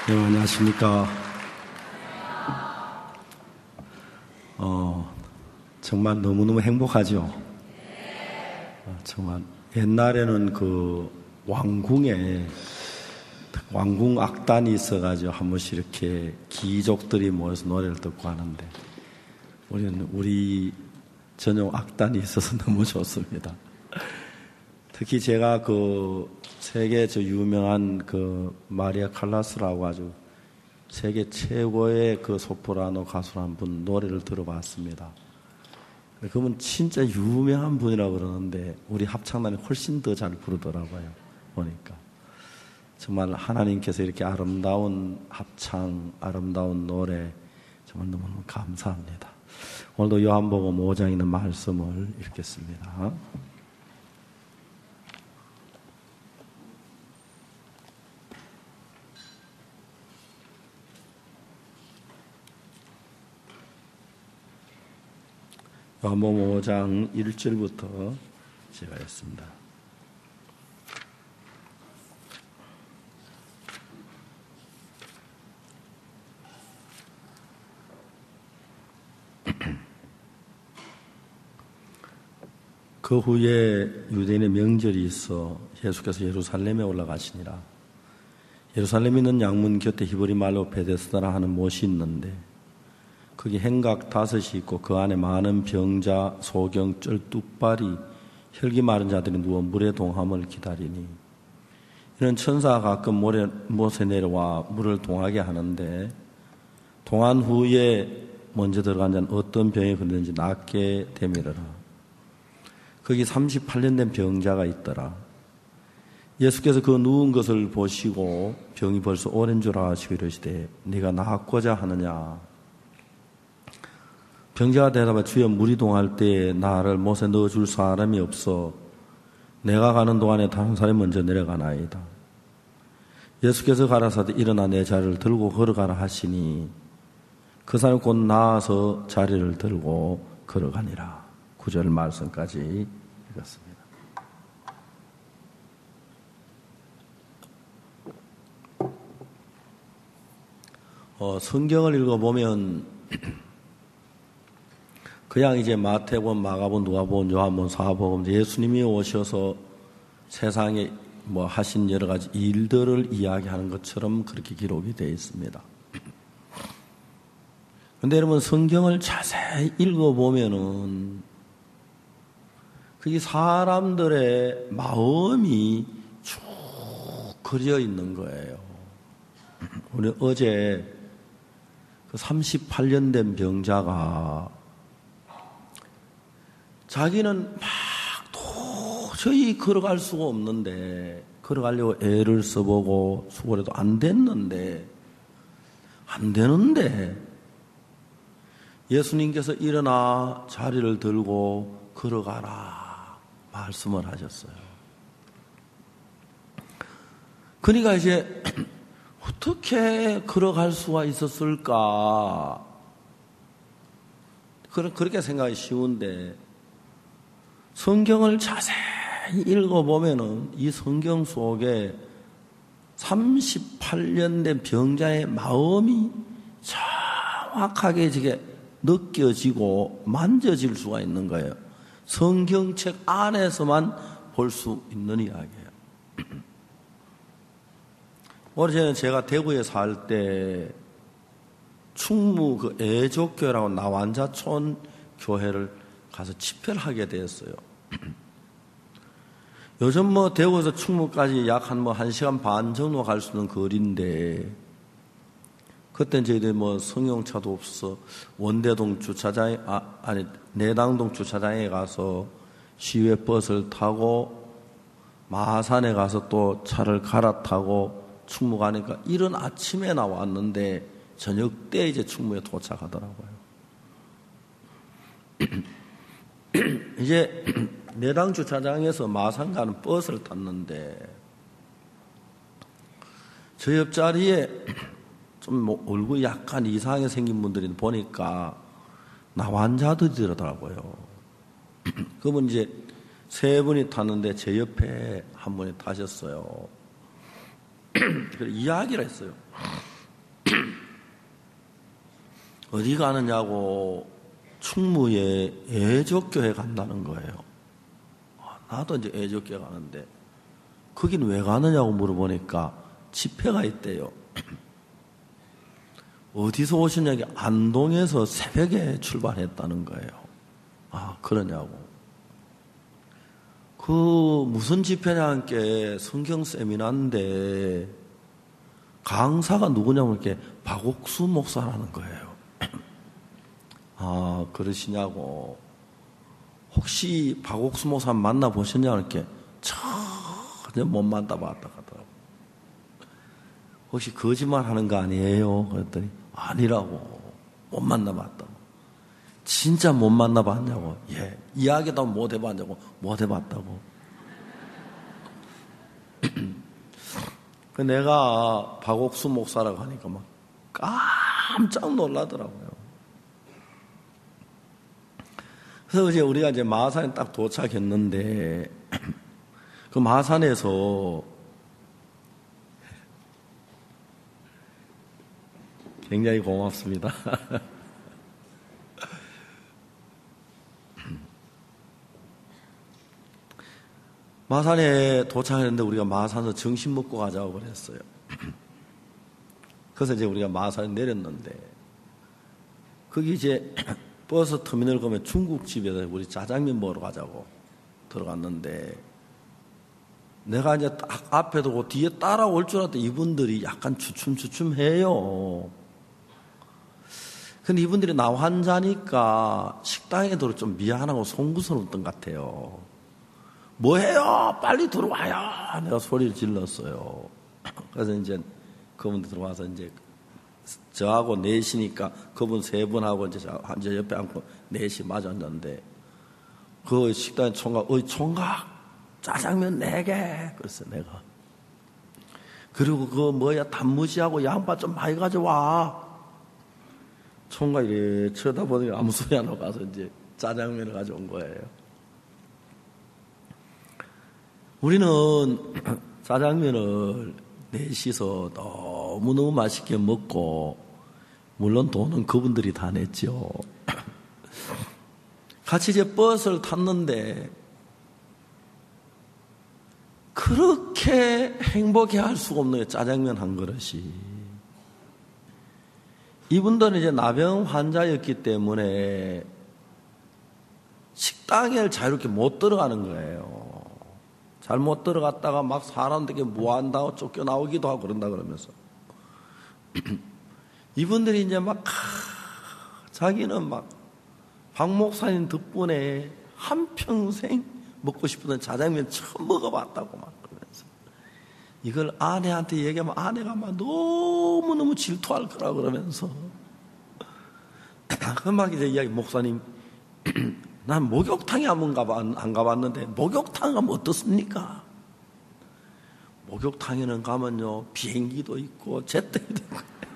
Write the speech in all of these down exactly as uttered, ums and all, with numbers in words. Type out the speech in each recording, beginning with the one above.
네, 안녕하십니까. 어, 정말 너무너무 행복하죠. 어, 정말 옛날에는 그 왕궁에 왕궁 악단이 있어가지고 한 번씩 이렇게 귀족들이 모여서 노래를 듣고 하는데 우리는 우리 전용 악단이 있어서 너무 좋습니다. 특히 제가 그 세계 저 유명한 그 마리아 칼라스라고 아주 세계 최고의 그 소프라노 가수 한 분 노래를 들어봤습니다. 그분 진짜 유명한 분이라고 그러는데 우리 합창단이 훨씬 더 잘 부르더라고요. 보니까 정말 하나님께서 이렇게 아름다운 합창, 아름다운 노래 정말 너무너무 감사합니다. 오늘도 요한복음 오 장에 있는 말씀을 읽겠습니다. 요한복음 오 장 일 절부터 제가 했습니다. 그 후에 유대인의 명절이 있어 예수께서 예루살렘에 올라가시니라. 예루살렘에 있는 양문 곁에 히브리 말로 베데스다라 하는 못이 있는데 거기 행각 다섯이 있고 그 안에 많은 병자, 소경, 쩔뚝발이, 혈기 마른 자들이 누워 물의 동함을 기다리니 이는 천사가 가끔 모래, 못에 내려와 물을 동하게 하는데 동한 후에 먼저 들어간 자는 어떤 병이 걸렸는지 낫게 되밀어라. 거기 삼십팔 년 된 병자가 있더라. 예수께서 그 누운 것을 보시고 병이 벌써 오랜 줄 아시고 이러시되 네가 낫고자 하느냐. 병자가 대답하여 주여 물이 동할 때에 나를 못에 넣어줄 사람이 없어 내가 가는 동안에 다른 사람이 먼저 내려가나이다. 예수께서 가라사대 일어나 내 자리를 들고 걸어가라 하시니 그 사람이 곧 나아서 자리를 들고 걸어가니라. 구 절 말씀까지 읽었습니다. 어, 성경을 읽어보면 그냥 이제 마태복음, 마가복음, 누가복음, 요한복음, 사복음 예수님이 오셔서 세상에 뭐 하신 여러 가지 일들을 이야기하는 것처럼 그렇게 기록이 되어 있습니다. 그런데 여러분 성경을 자세히 읽어보면은 그게 사람들의 마음이 쭉 그려 있는 거예요. 우리 어제 그 삼십팔 년 된 병자가 자기는 막 도저히 걸어갈 수가 없는데 걸어가려고 애를 써보고 수고해도 안 됐는데 안 되는데 예수님께서 일어나 자리를 들고 걸어가라 말씀을 하셨어요. 그러니까 이제 어떻게 걸어갈 수가 있었을까? 그렇게 생각이 쉬운데 성경을 자세히 읽어보면은 이 성경 속에 삼십팔 년 된 병자의 마음이 정확하게 이게 느껴지고 만져질 수가 있는 거예요. 성경책 안에서만 볼 수 있는 이야기예요. 오래전에 제가 대구에 살 때 충무 그 애족교회라고 나완자촌 교회를 가서 집회를 하게 되었어요. 요즘 뭐 대구에서 충무까지 약 한 뭐 한 시간 반 정도 갈 수 있는 거리인데 그때는 저희들 뭐 승용차도 없어 원대동 주차장에 아, 아니 내당동 주차장에 가서 시외 버스를 타고 마산에 가서 또 차를 갈아타고 충무 가니까 이른 아침에 나왔는데 저녁 때 이제 충무에 도착하더라고요. 이제 내당 주차장에서 마산 가는 버스를 탔는데 저 옆자리에 좀 뭐 얼굴이 약간 이상하게 생긴 분들이 보니까 나환자들이더라고요. 그분 이제 세 분이 탔는데 제 옆에 한 분이 타셨어요. 그래서 이야기를 했어요. 어디 가느냐고 충무에 애적교회 간다는 거예요. 나도 이제 애적교회 가는데 거긴 왜 가느냐고 물어보니까 집회가 있대요. 어디서 오시냐고 안동에서 새벽에 출발했다는 거예요. 아, 그러냐고. 그 무슨 집회냐는 게 성경 세미나인데 강사가 누구냐면 이렇게 박옥수 목사라는 거예요. 아, 그러시냐고. 혹시 박옥수 목사 만나보셨냐고 이렇게 전혀 못 만나봤다 하더라고. 혹시 거짓말 하는 거 아니에요? 그랬더니 아니라고. 못 만나봤다고. 진짜 못 만나봤냐고. 예. 이야기도 못 해봤냐고. 못 해봤다고. 내가 박옥수 목사라고 하니까 막 깜짝 놀라더라고요. 그래서 이제 우리가 이제 마산에 딱 도착했는데, 그 마산에서 굉장히 고맙습니다. 마산에 도착했는데 우리가 마산에서 점심 먹고 가자고 그랬어요. 그래서 이제 우리가 마산에 내렸는데, 거기 이제 버스 터미널 가면 중국집에서 우리 짜장면 먹으러 가자고 들어갔는데, 내가 이제 딱 앞에 두고 뒤에 따라올 줄 알았더니 이분들이 약간 주춤주춤해요. 근데 이분들이 나 환자니까 식당에 들어 좀 미안하고 송구스러웠던 것 같아요. 뭐해요? 빨리 들어와요! 내가 소리를 질렀어요. 그래서 이제 그분들 들어와서 이제 저하고 넷이니까 그분 세 분하고 이제 저 옆에 앉고 넷이 맞았는데, 그 식당에 총각, 어이, 총각! 짜장면 네 개! 그랬어, 내가. 그리고 그 뭐야, 단무지하고 양파 좀 많이 가져와. 총각이 이렇게 쳐다보니까 아무 소리 안 하고 가서 이제 짜장면을 가져온 거예요. 우리는 짜장면을 넷이서 너무너무 맛있게 먹고, 물론 돈은 그분들이 다 냈죠. 같이 이제 버스를 탔는데, 그렇게 행복해 할 수가 없는 짜장면 한 그릇이. 이분들은 이제 나병 환자였기 때문에 식당에 자유롭게 못 들어가는 거예요. 잘못 들어갔다가 막 사람들에게 뭐 한다고 쫓겨나오기도 하고 그런다 그러면서. 이분들이 이제 막, 자기는 막, 박 목사님 덕분에 한평생 먹고 싶은 짜장면 처음 먹어봤다고 막 그러면서. 이걸 아내한테 얘기하면 아내가 막 너무너무 질투할 거라 그러면서. 그 막 이제 이야기, 목사님, 난 목욕탕에 한번 가봐, 안 가봤는데, 목욕탕 가면 어떻습니까? 목욕탕에는 가면요, 비행기도 있고, 제트기도 있고.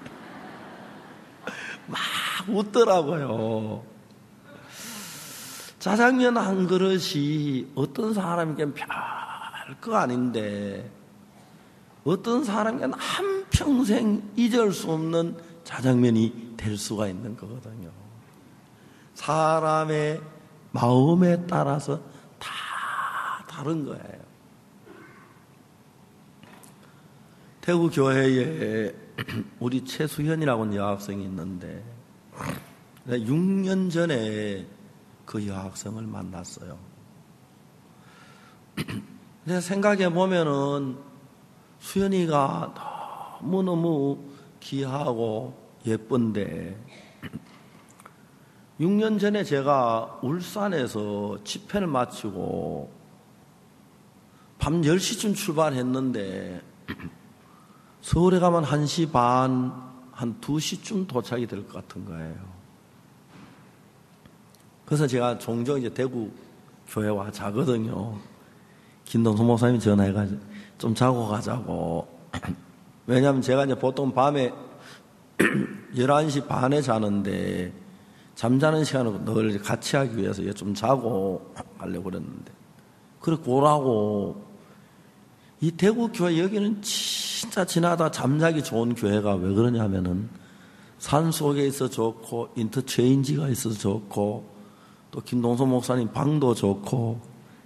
막 웃더라고요. 짜장면 한 그릇이 어떤 사람에겐 별거 아닌데, 어떤 사람에게는 한평생 잊을 수 없는 짜장면이 될 수가 있는 거거든요. 사람의 마음에 따라서 다 다른 거예요. 대구 교회에 우리 최수현이라고 여학생이 있는데, 육 년 전에 그 여학생을 만났어요. 근데 생각해 보면은 수현이가 너무너무 귀하고 예쁜데, 육 년 전에 제가 울산에서 집회를 마치고 밤 열 시쯤 출발했는데 서울에 가면 한 시 반, 한 두 시쯤 도착이 될 것 같은 거예요. 그래서 제가 종종 이제 대구 교회 와 자거든요. 김동수 목사님이 전화해가지고 좀 자고 가자고. 왜냐하면 제가 이제 보통 밤에 열한 시 반에 자는데 잠자는 시간을 늘 같이 하기 위해서 좀 자고 가려고 그랬는데, 그렇게 오라고. 이 대구 교회 여기는 진짜 지나다 잠자기 좋은 교회가 왜 그러냐면은 산 속에 있어 좋고 인터체인지가 있어서 좋고 또 김동선 목사님 방도 좋고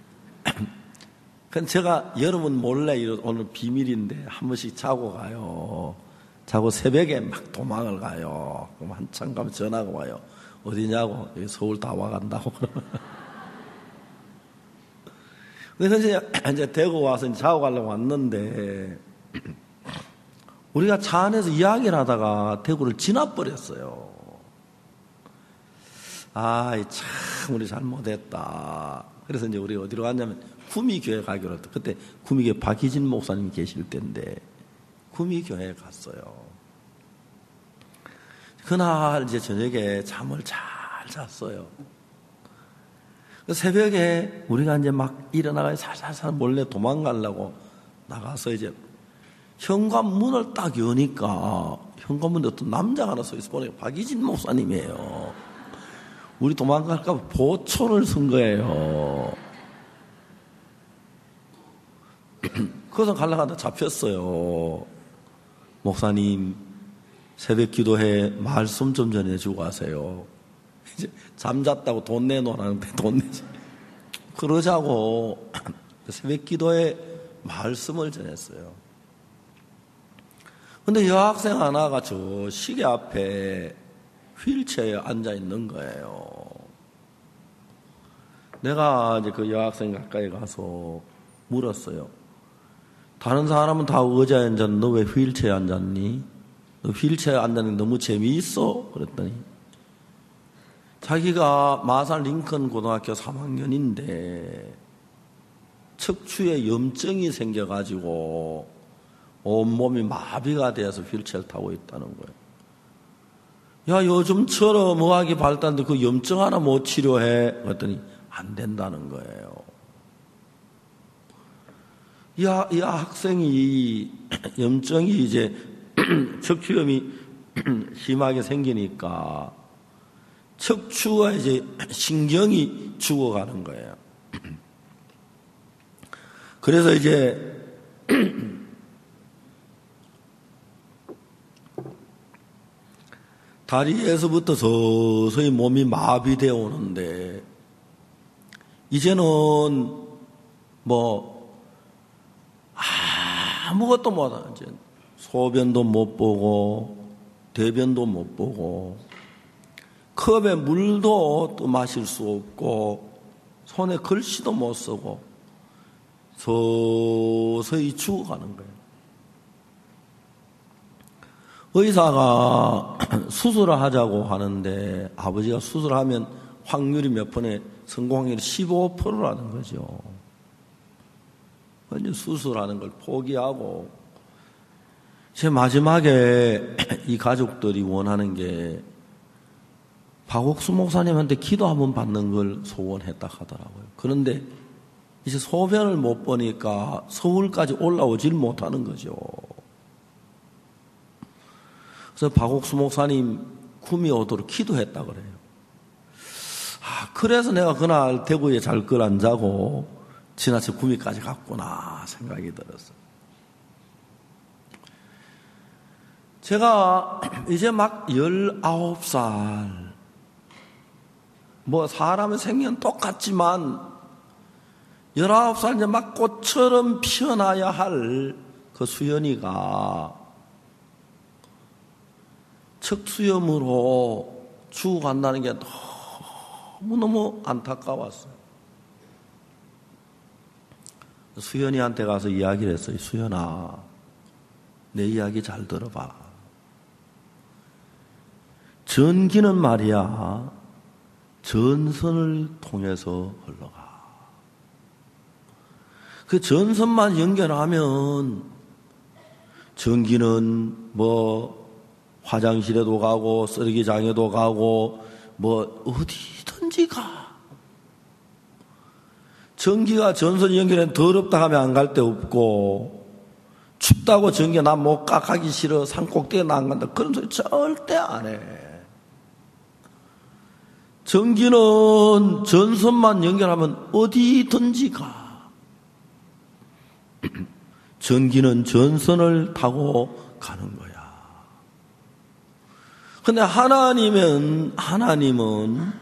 그럼 제가 여러분 몰래 오늘 비밀인데 한 번씩 자고 가요. 자고 새벽에 막 도망을 가요. 그럼 한참 가면 전화가 와요. 어디냐고. 여기 서울 다 와간다고. 그래서 이제, 이제 대구 와서 이제 자고 가려고 왔는데 우리가 차 안에서 이야기를 하다가 대구를 지나버렸어요. 아, 참 우리 잘못했다. 그래서 이제 우리 어디로 갔냐면 구미교회 가기로 했다. 그때 구미교회 박희진 목사님 계실 때인데 구미교회에 갔어요. 그날 이제 저녁에 잠을 잘 잤어요. 새벽에 우리가 이제 막 일어나가 살살살 몰래 도망가려고 나가서 이제 현관문을 딱 여니까 현관문에 어떤 남자가 하나 서 있어 보니까 박희진 목사님이에요. 우리 도망갈까 봐 보초를 쓴 거예요. 그래서 가려고 하다 잡혔어요. 목사님 새벽 기도회 말씀 좀 전해주고 가세요. 이제 잠잤다고 돈 내놓으라는데 돈 내지. 그러자고 새벽 기도회 말씀을 전했어요. 근데 여학생 하나가 저 시계 앞에 휠체어에 앉아 있는 거예요. 내가 이제 그 여학생 가까이 가서 물었어요. 다른 사람은 다 의자에 앉았는데 너 왜 휠체어에 앉았니? 너 휠체어에 앉았는 게 너무 재미있어? 그랬더니 자기가 마산 링컨 고등학교 삼 학년인데 척추에 염증이 생겨가지고 온몸이 마비가 되어서 휠체어를 타고 있다는 거예요. 야, 요즘처럼 의학이 발달한데 그 염증 하나 못 치료해? 그랬더니 안 된다는 거예요. 야, 이 학생이 염증이 이제 척추염이 심하게 생기니까 척추와 이제 신경이 죽어가는 거예요. 그래서 이제 다리에서부터 서서히 몸이 마비되어 오는데 이제는 뭐 아무것도 못하는 이제 소변도 못 보고 대변도 못 보고 컵에 물도 또 마실 수 없고 손에 글씨도 못 쓰고 서서히 죽어가는 거예요. 의사가 수술을 하자고 하는데 아버지가 수술하면 확률이 몇 번에 성공 확률이 십오 퍼센트라는 거죠. 이제 수술하는 걸 포기하고 제 마지막에 이 가족들이 원하는 게 박옥수 목사님한테 기도 한번 받는 걸 소원했다 하더라고요. 그런데 이제 소변을 못 보니까 서울까지 올라오질 못하는 거죠. 그래서 박옥수 목사님 구미 오도록 기도했다 그래요. 아, 그래서 내가 그날 대구에 잘 걸 안 자고 지나쳐 구미까지 갔구나 생각이 들었어요. 제가 이제 막 열아홉 살, 뭐 사람의 생년 똑같지만 열아홉 살 이제 막 꽃처럼 피어나야 할 그 수연이가 척수염으로 죽어간다는 게 너무너무 안타까웠어요. 수연이한테 가서 이야기를 했어요. 수연아, 내 이야기 잘 들어봐. 전기는 말이야, 전선을 통해서 흘러가. 그 전선만 연결하면 전기는 뭐 화장실에도 가고 쓰레기장에도 가고 뭐 어디든지 가. 전기가 전선 연결엔 더럽다 하면 안 갈 데 없고 춥다고 전기 나 못 가 가기 싫어 산꼭대기에 나 안 간다 그런 소리 절대 안 해. 전기는 전선만 연결하면 어디든지 가. 전기는 전선을 타고 가는 거야. 근데 하나님은, 하나님은,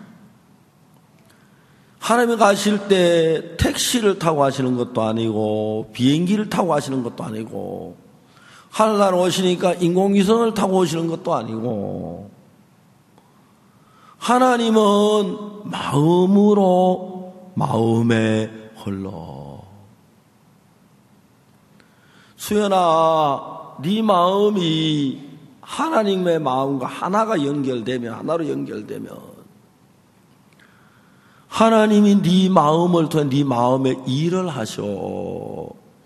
하나님이 가실 때 택시를 타고 가시는 것도 아니고, 비행기를 타고 가시는 것도 아니고, 하늘나라 오시니까 인공위성을 타고 오시는 것도 아니고, 하나님은 마음으로, 마음에 홀로. 수연아, 네 마음이 하나님의 마음과 하나가 연결되면, 하나로 연결되면 하나님이 네 마음을 통해 네 마음에 일을 하셔.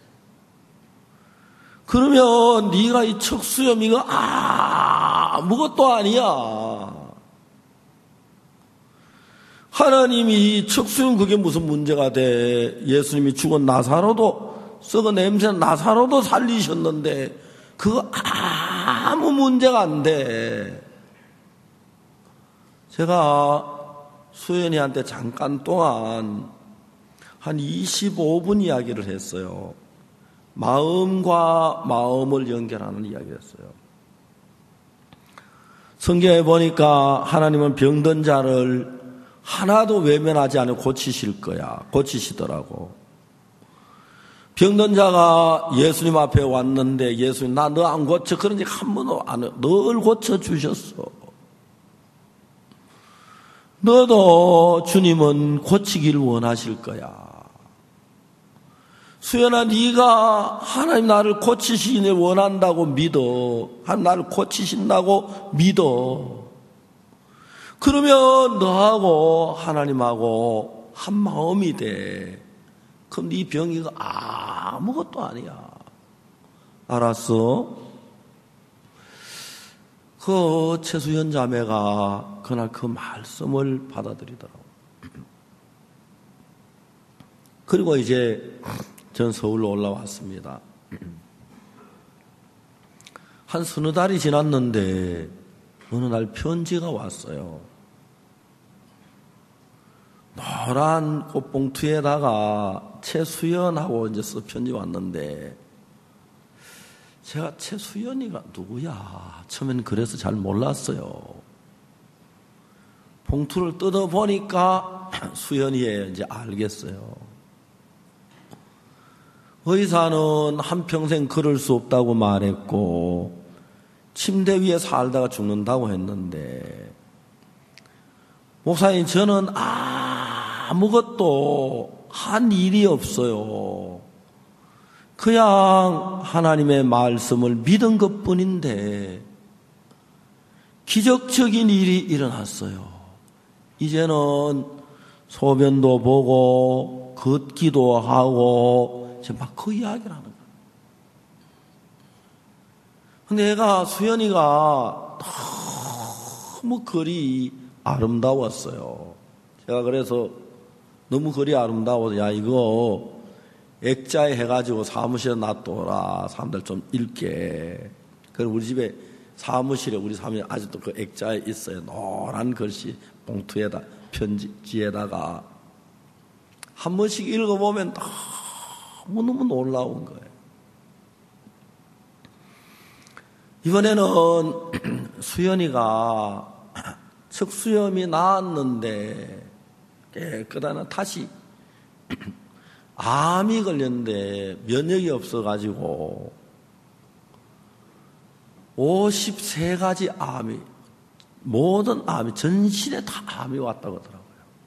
그러면 네가 이 척수염 이거 아무것도 아니야. 하나님이 척수염 그게 무슨 문제가 돼? 예수님이 죽은 나사로도, 썩은 냄새는 나사로도 살리셨는데 그거 아무 문제가 안 돼. 제가 수연이한테 잠깐 동안 한 이십오 분 이야기를 했어요. 마음과 마음을 연결하는 이야기를 했어요. 성경에 보니까 하나님은 병든 자를 하나도 외면하지 않고 고치실 거야. 고치시더라고. 병든 자가 예수님 앞에 왔는데 예수님 나 너 안 고쳐 그런 적 한 번도 안 해. 늘 고쳐주셨어. 너도 주님은 고치길 원하실 거야. 수연아, 네가 하나님 나를 고치시길 원한다고 믿어. 하나님 나를 고치신다고 믿어. 그러면 너하고 하나님하고 한 마음이 돼. 그럼 네 병이 아무것도 아니야. 알았어? 그 최수연 자매가 그날 그 말씀을 받아들이더라고. 그리고 이제 전 서울로 올라왔습니다. 한 서너 달이 지났는데 어느 날 편지가 왔어요. 노란 꽃봉투에다가 최수연하고 이제 써 편지 왔는데 제가 최수연이가 누구야? 처음엔 그래서 잘 몰랐어요. 봉투를 뜯어보니까 수연이에요. 이제 알겠어요. 의사는 한평생 걸을 수 없다고 말했고 침대 위에 살다가 죽는다고 했는데 목사님 저는 아무것도 한 일이 없어요. 그냥 하나님의 말씀을 믿은 것뿐인데 기적적인 일이 일어났어요. 이제는 소변도 보고 걷기도 하고 막 그 이야기를 하는 거예요. 근데 얘가 수연이가 너무 글이 아름다웠어요. 제가 그래서 너무 글이 아름다워서 야 이거 액자에 해가지고 사무실에 놔둬라. 사람들 좀 읽게. 그래서 우리 집에 사무실에 우리 사무실에 아직도 그 액자에 있어요. 노란 글씨 봉투에다 편지지에다가 한 번씩 읽어보면 너무너무 놀라운 거예요. 이번에는 수연이가 척수염이 나았는데 깨끗하나 다시 암이 걸렸는데 면역이 없어가지고 오십세 가지 암이 모든 암이 전신에 다 암이 왔다고 하더라고요.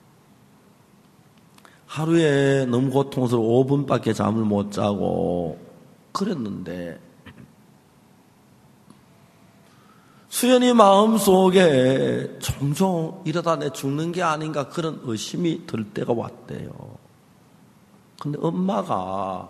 하루에 너무 고통스러워 오 분밖에 잠을 못 자고 그랬는데 수연이 마음속에 종종 이러다 내 죽는 게 아닌가 그런 의심이 들 때가 왔대요. 근데 엄마가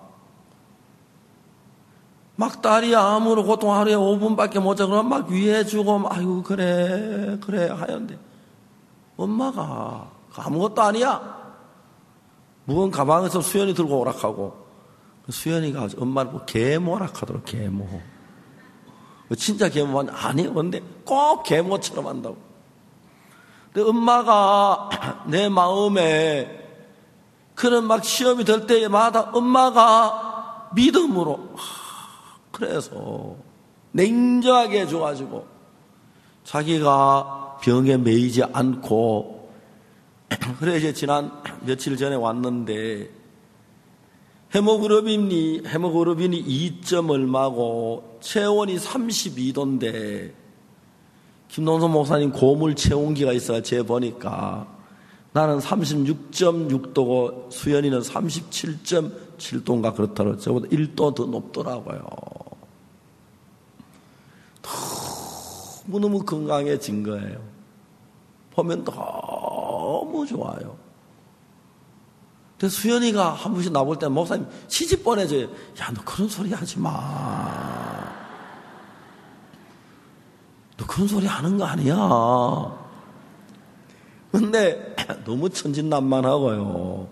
막 딸이 암으로 고통 하루에 오 분밖에 못 자고 막 위해주고 아이고 그래 그래 하는데 엄마가 아무것도 아니야. 무거운 가방에서 수연이 들고 오락하고 수연이가 엄마를 보고 개모락하더라고. 개모. 진짜 개모만 아니에요. 근데 꼭 개모처럼 한다고. 근데 엄마가 내 마음에 그런 막 시험이 될 때마다 엄마가 믿음으로 그래서 냉정하게 해줘가지고 자기가 병에 매이지 않고, 그래 이제 지난 며칠 전에 왔는데 헤모글로빈이 헤모글로빈이 이 점 얼마고 체온이 삼십이 도인데 김동선 목사님 고물 체온기가 있어 재 보니까 나는 삼십육 점 육 도고 수연이는 삼십칠 점 칠 도인가 그렇더라고요. 저보다 일 도 더 높더라고요. 너무너무 건강해진 거예요. 보면 너무 좋아요. 근데 수연이가 한 번씩 나볼 때 목사님 시집 보내줘요. 야, 너 그런 소리 하지 마. 너 그런 소리 하는 거 아니야. 근데 너무 천진난만하고요.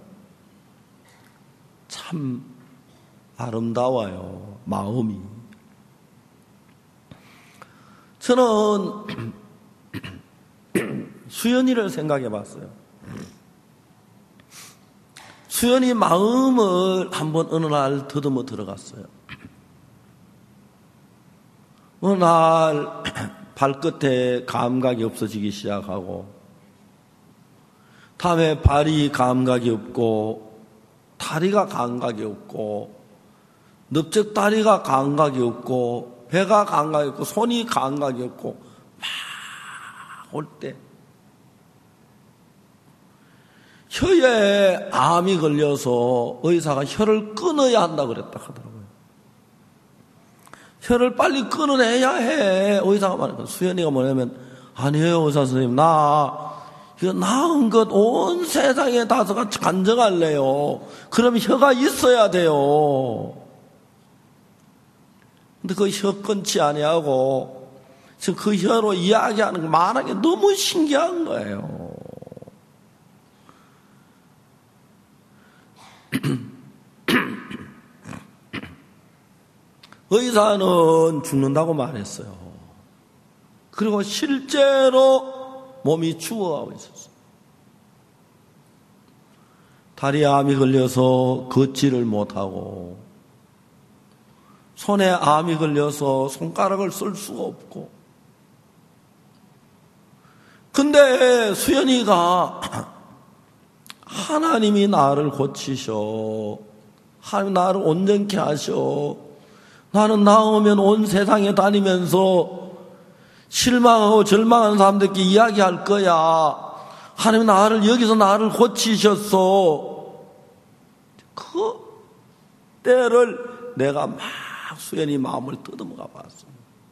참 아름다워요. 마음이. 저는 수연이를 생각해 봤어요. 수연이 마음을 한번 어느 날 더듬어 들어갔어요. 어느 날 발끝에 감각이 없어지기 시작하고, 다음에 발이 감각이 없고, 다리가 감각이 없고, 넓적 다리가 감각이 없고, 배가 감각이 없고, 손이 감각이 없고, 막 올 때, 혀에 암이 걸려서 의사가 혀를 끊어야 한다고 그랬다 하더라고요. 혀를 빨리 끊어내야 해. 의사가 말했거든요. 수연이가 뭐냐면, 아니에요, 의사 선생님. 나, 이거 나은 것 온 세상에 다서가 간증할래요. 그럼 혀가 있어야 돼요. 근데 그 혀 끊지 아니하고, 지금 그 혀로 이야기하는 거 말하는 게 너무 신기한 거예요. 의사는 죽는다고 말했어요. 그리고 실제로 몸이 죽어가고 있었어요. 다리에 암이 걸려서 걷지를 못하고, 손에 암이 걸려서 손가락을 쓸 수가 없고, 근데 수연이가 하나님이 나를 고치셔, 하나님 나를 온전케 하셔, 나는 나오면 온 세상에 다니면서 실망하고 절망하는 사람들께 이야기할 거야. 하나님 나를 여기서 나를 고치셨어. 그 때를 내가 막 수연이 마음을 더듬어가 봤어.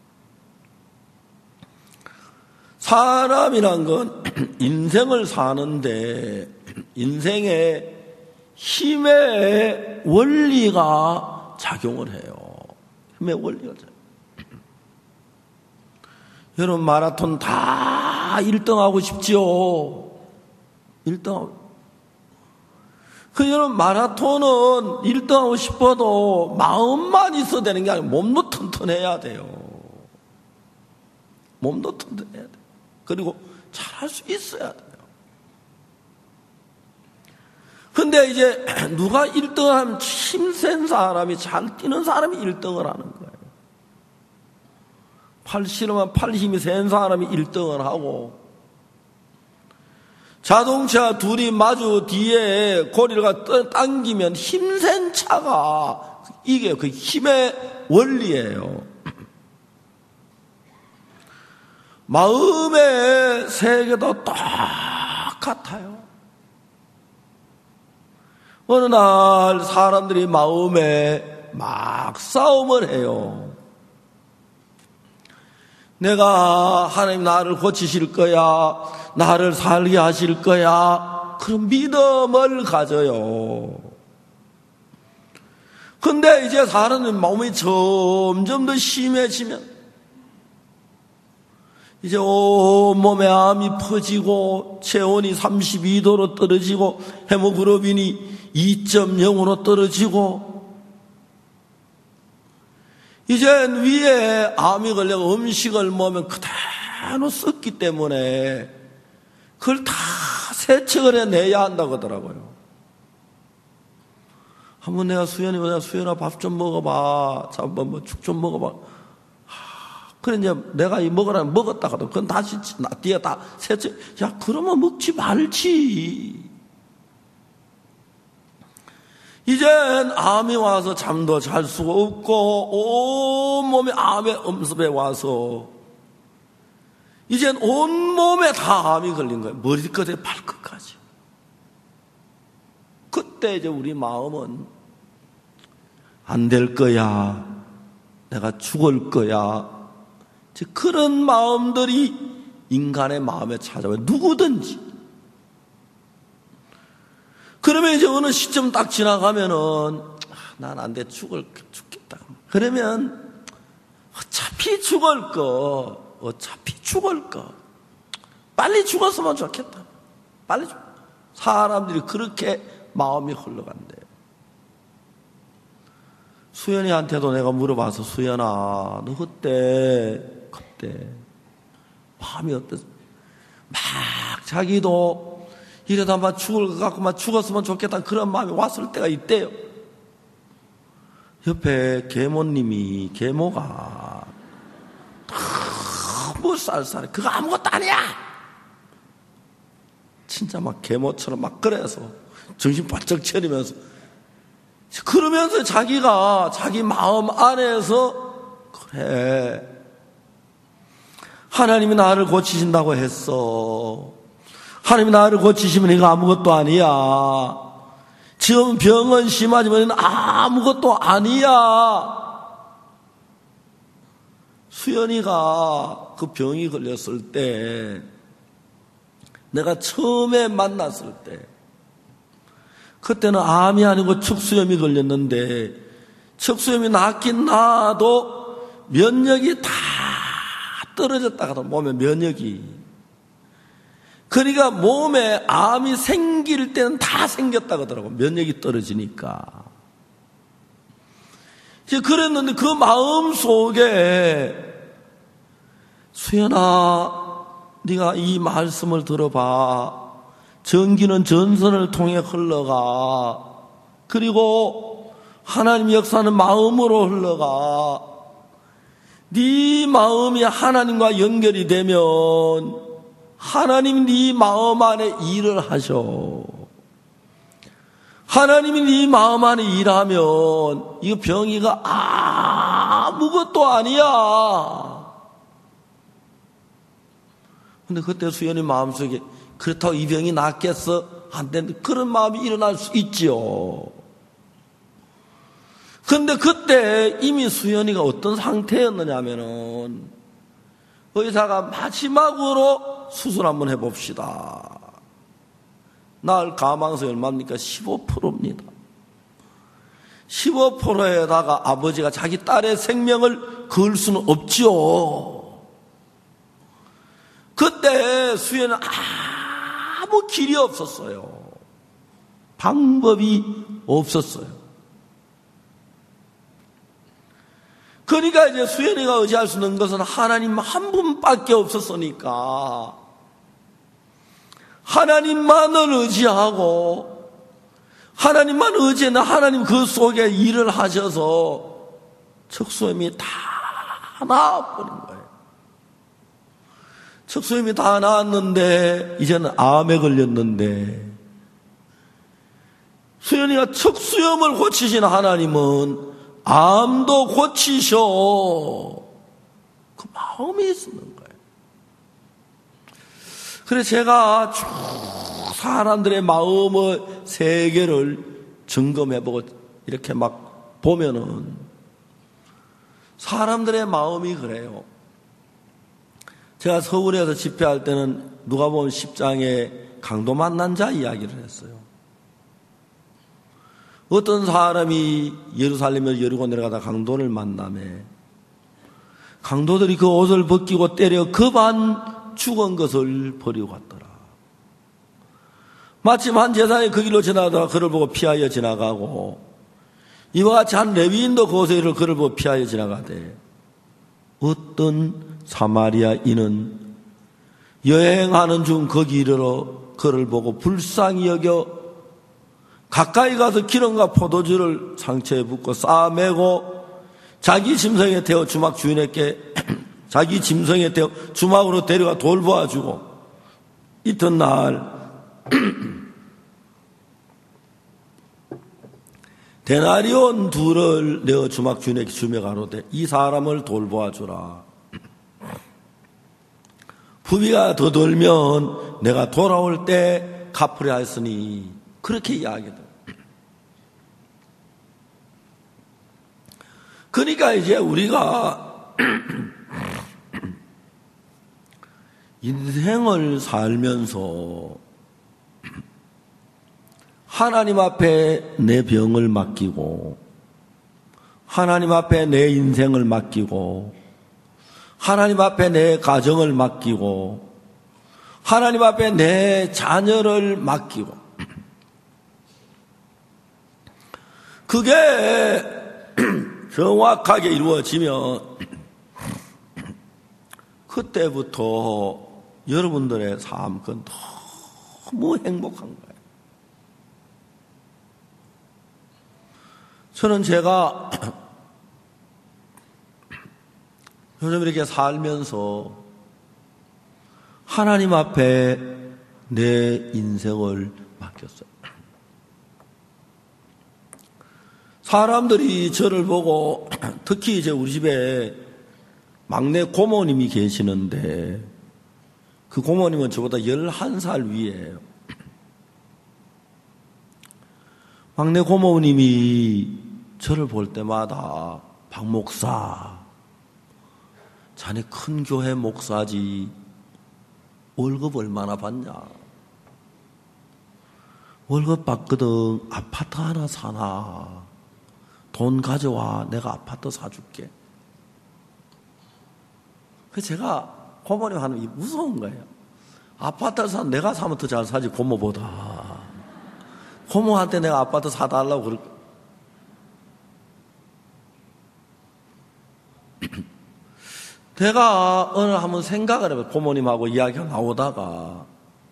사람이란 건 인생을 사는데 인생의 힘의 원리가 작용을 해요. 힘의 원리가 작용. 여러분 마라톤 다 일 등 하고 싶지요. 일 등 하고. 그 여러분 마라톤은 일 등 하고 싶어도 마음만 있어야 되는 게 아니고 몸도 튼튼해야 돼요. 몸도 튼튼해야 돼요. 그리고 잘할 수 있어야 돼요. 근데 이제 누가 일 등을 하면 힘센 사람이, 잘 뛰는 사람이 일 등을 하는 거예요. 팔 실험한 팔 힘이 센 사람이 일 등을 하고, 자동차 둘이 마주 뒤에 고리가 당기면 힘센 차가 이게 그 힘의 원리예요. 마음의 세계도 똑같아요. 어느 날 사람들이 마음에 막 싸움을 해요. 내가 하나님 나를 고치실 거야, 나를 살게 하실 거야, 그런 믿음을 가져요. 근데 이제 사람의 마음이 점점 더 심해지면 이제 온몸에 암이 퍼지고 체온이 삼십이 도로 떨어지고 헤모글로빈이 이 점 영으로 떨어지고, 이젠 위에 암이 걸려 음식을 먹으면 그대로 썩기 때문에 그걸 다 세척을 해내야 한다고 하더라고요. 한번 내가 수연이, 내가 수연아 밥 좀 먹어봐. 한번 뭐 죽 좀 먹어봐. 아, 그래, 이제 내가 이 먹으라면 먹었다가도 그건 다시 뒤에 다 세척. 야, 그러면 먹지 말지. 이젠 암이 와서 잠도 잘 수가 없고, 온몸에 암의 엄습에 와서, 이젠 온몸에 다 암이 걸린 거예요. 머리끝에 발끝까지. 그때 이제 우리 마음은 안 될 거야. 내가 죽을 거야. 그런 마음들이 인간의 마음에 찾아와요. 누구든지. 그러면 이제 어느 시점 딱 지나가면은, 난 안 돼, 죽을, 죽겠다. 그러면, 어차피 죽을 거, 어차피 죽을 거. 빨리 죽었으면 좋겠다. 빨리 죽. 사람들이 그렇게 마음이 흘러간대. 수연이한테도 내가 물어봐서, 수연아, 너 그때, 그때, 마음이 어땠어? 막 자기도 이러다 막 죽을 것 같고 막 죽었으면 좋겠다 그런 마음이 왔을 때가 있대요. 옆에 계모님이, 계모가 너무 쌀쌀해. 그거 아무것도 아니야! 진짜 막 계모처럼 막 그래서 정신 바짝 차리면서 그러면서 자기가 자기 마음 안에서 그래 하나님이 나를 고치신다고 했어. 하나님이 나를 고치시면 이거 아무것도 아니야. 지금 병은 심하지만 아무것도 아니야. 수연이가 그 병이 걸렸을 때 내가 처음에 만났을 때 그때는 암이 아니고 척수염이 걸렸는데 척수염이 낫긴 나도 면역이 다 떨어졌다 하더라고. 몸에 면역이. 그러니까 몸에 암이 생길 때는 다 생겼다 하더라고. 면역이 떨어지니까. 이제 그랬는데 그 마음 속에 수연아 네가 이 말씀을 들어봐. 전기는 전선을 통해 흘러가. 그리고 하나님 역사는 마음으로 흘러가. 네 마음이 하나님과 연결이 되면 하나님이 네 마음 안에 일을 하셔. 하나님이 네 마음 안에 일하면 이 병이가 아무것도 아니야. 근데 그때 수연이 마음속에 그렇다고 이 병이 낫겠어? 안 된다. 그런 마음이 일어날 수 있지요. 근데 그때 이미 수연이가 어떤 상태였느냐 하면은 의사가 마지막으로 수술 한번 해봅시다. 날 가망성이 얼마입니까? 십오 퍼센트입니다. 십오 퍼센트에다가 아버지가 자기 딸의 생명을 걸 수는 없지요. 그때 수연은 아무 길이 없었어요. 방법이 없었어요. 그러니까 이제 수연이가 의지할 수 있는 것은 하나님 한 분밖에 없었으니까 하나님만을 의지하고 하나님만 의지했는 하나님 그 속에 일을 하셔서 척수염이 다 나아버린 거예요. 척수염이 다 나았는데 이제는 암에 걸렸는데 수연이가 척수염을 고치신 하나님은 암도 고치셔. 그 마음이 있는 거예요. 그래서 제가 쭉 사람들의 마음의 세계를 점검해보고 이렇게 막 보면은 사람들의 마음이 그래요. 제가 서울에서 집회할 때는 누가복음 십 장에 강도 만난 자 이야기를 했어요. 어떤 사람이 예루살렘에서 여리고 내려가다 강도를 만나매 강도들이 그 옷을 벗기고 때려 급한 죽은 것을 버리고 갔더라. 마침 한 제사장이 그 길로 지나가다가 그를 보고 피하여 지나가고 이와 같이 한 레위인도 그곳에 그를 보고 피하여 지나가되 어떤 사마리아인은 여행하는 중 거기 이르러 그를 보고 불쌍히 여겨 가까이 가서 기름과 포도주를 상처에 붓고 쌓아매고 자기 심성에 태워 주막 주인에게 자기 짐승에 태워 주막으로 데려가 돌보아주고 이튿날 데나리온 둘을 내어 주막 주인에게 주며 가로되 이 사람을 돌보아주라. 부비가 더 돌면 내가 돌아올 때 갚으려 했으니 그렇게 이야기해요. 그러니까 이제 우리가 인생을 살면서 하나님 앞에 내 병을 맡기고 하나님 앞에 내 인생을 맡기고 하나님 앞에 내 가정을 맡기고 하나님 앞에 내 자녀를 맡기고 그게 정확하게 이루어지면 그때부터 여러분들의 삶은 너무 행복한 거예요. 저는 제가 요즘 이렇게 살면서 하나님 앞에 내 인생을 맡겼어요. 사람들이 저를 보고 특히 이제 우리 집에 막내 고모님이 계시는데 그 고모님은 저보다 열한 살 위에요. 막내 고모님이 저를 볼 때마다 박 목사, 자네 큰 교회 목사지 월급 얼마나 받냐? 월급 받거든 아파트 하나 사나? 돈 가져와 내가 아파트 사줄게. 그래서 제가 고모님 하는 게 무서운 거예요. 아파트를 사 내가 사면 더 잘 사지 고모보다. 고모한테 내가 아파트 사달라고 그럴 내가 어느 한번 생각을 해봐요. 고모님하고 이야기가 나오다가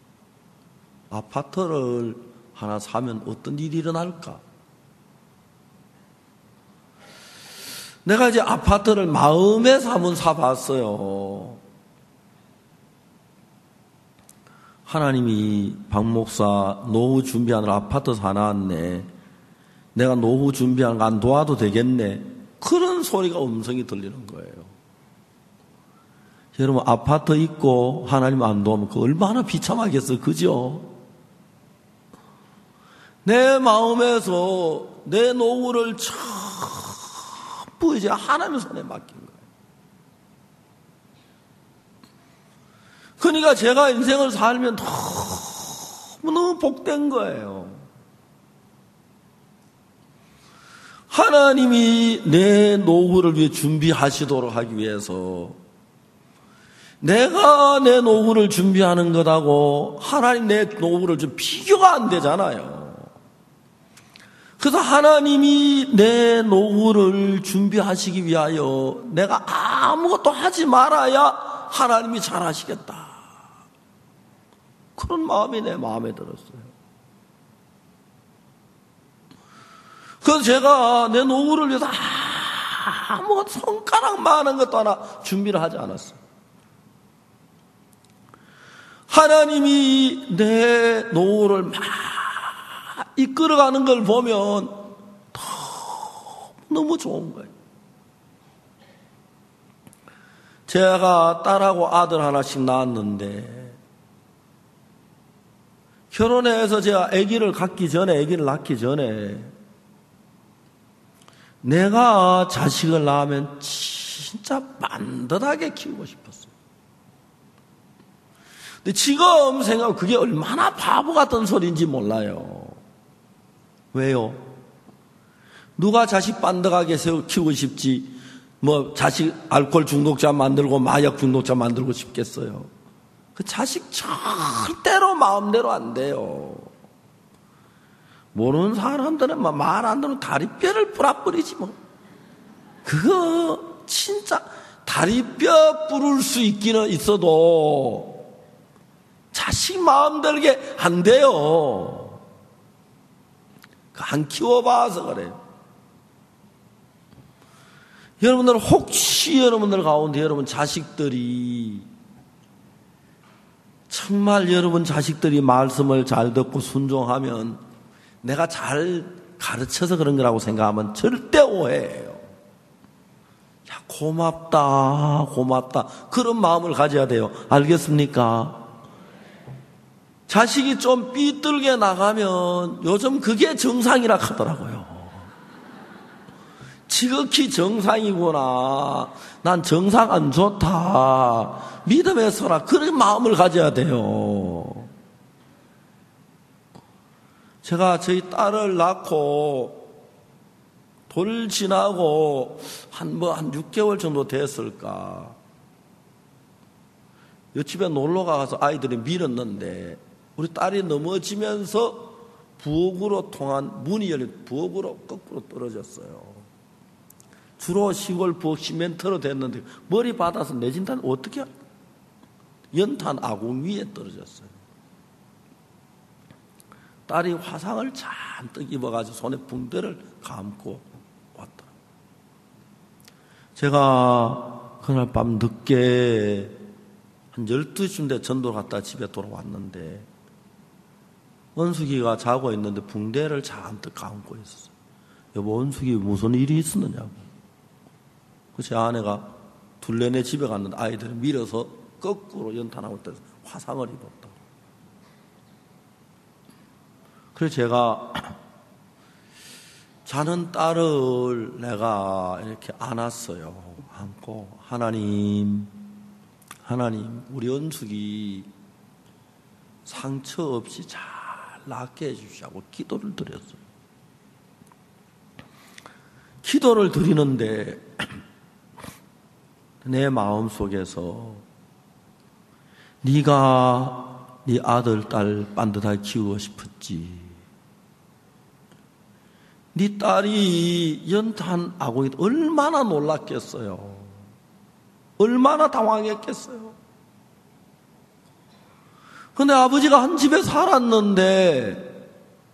아파트를 하나 사면 어떤 일이 일어날까? 내가 이제 아파트를 마음에서 한번 사봤어요. 하나님이 박 목사 노후 준비하느라 아파트 사놨네. 내가 노후 준비하는 거 안 도와도 되겠네. 그런 소리가 음성이 들리는 거예요. 여러분 아파트 있고 하나님 안 도우면 그 얼마나 비참하겠어요. 그죠? 내 마음에서 내 노후를 전부 이제 하나님 손에 맡긴 거예요. 그러니까 제가 인생을 살면 너무너무 복된 거예요. 하나님이 내 노후를 위해 준비하시도록 하기 위해서 내가 내 노후를 준비하는 것하고 하나님 내 노후를 좀 비교가 안 되잖아요. 그래서 하나님이 내 노후를 준비하시기 위하여 내가 아무것도 하지 말아야 하나님이 잘하시겠다. 그런 마음이 내 마음에 들었어요. 그래서 제가 내 노후를 위해서 아무것도 손가락만한 것도 하나 준비를 하지 않았어요. 하나님이 내 노후를 막 이끌어가는 걸 보면 너무 좋은 거예요. 제가 딸하고 아들 하나씩 낳았는데 결혼해서 제가 아기를 갖기 전에 아기를 낳기 전에 내가 자식을 낳으면 진짜 반듯하게 키우고 싶었어요. 근데 지금 생각하면 그게 얼마나 바보 같은 소리인지 몰라요. 왜요? 누가 자식 반듯하게 키우고 싶지 뭐 자식 알코올 중독자 만들고 마약 중독자 만들고 싶겠어요? 그 자식 절대로 마음대로 안 돼요. 모르는 사람들은 말 안 들으면 다리뼈를 부라버리지 뭐. 그거 진짜 다리뼈 부를 수 있기는 있어도 자식 마음 들게 안 돼요. 안 키워봐서 그래요. 여러분들 혹시 여러분들 가운데 여러분 자식들이 정말 여러분 자식들이 말씀을 잘 듣고 순종하면 내가 잘 가르쳐서 그런 거라고 생각하면 절대 오해예요. 야, 고맙다, 고맙다. 그런 마음을 가져야 돼요. 알겠습니까? 자식이 좀 삐뚤게 나가면 요즘 그게 정상이라 하더라고요. 지극히 정상이구나. 난 정상 안 좋다. 믿음에 서라. 그런 마음을 가져야 돼요. 제가 저희 딸을 낳고 돌 지나고 한 뭐 한 육 개월 정도 됐을까. 옆집에 놀러 가서 아이들이 밀었는데 우리 딸이 넘어지면서 부엌으로 통한 문이 열린 부엌으로 거꾸로 떨어졌어요. 주로 시골 부엌 시멘트로 됐는데 머리 받아서 내진단 어떻게 연탄 아궁 위에 떨어졌어요. 딸이 화상을 잔뜩 입어가지고 손에 붕대를 감고 왔다. 제가 그날 밤 늦게 한 열두 시인데 전도 갔다 집에 돌아왔는데 원숙이가 자고 있는데 붕대를 잔뜩 감고 있었어요. 여보, 원숙이 무슨 일이 있었느냐고. 제 아내가 둘레내 집에 갔는데 아이들을 밀어서 거꾸로 연탄하고 떠서 화상을 입었다. 그래서 제가 자는 딸을 내가 이렇게 안았어요. 안고 하나님, 하나님 우리 원숙이 상처 없이 잘 낫게 해주시고 기도를 드렸어요. 기도를 드리는데 내 마음속에서 네가 네 아들, 딸 반듯하게 키우고 싶었지. 네 딸이 연탄 아궁이 얼마나 놀랐겠어요. 얼마나 당황했겠어요. 근데 아버지가 한 집에 살았는데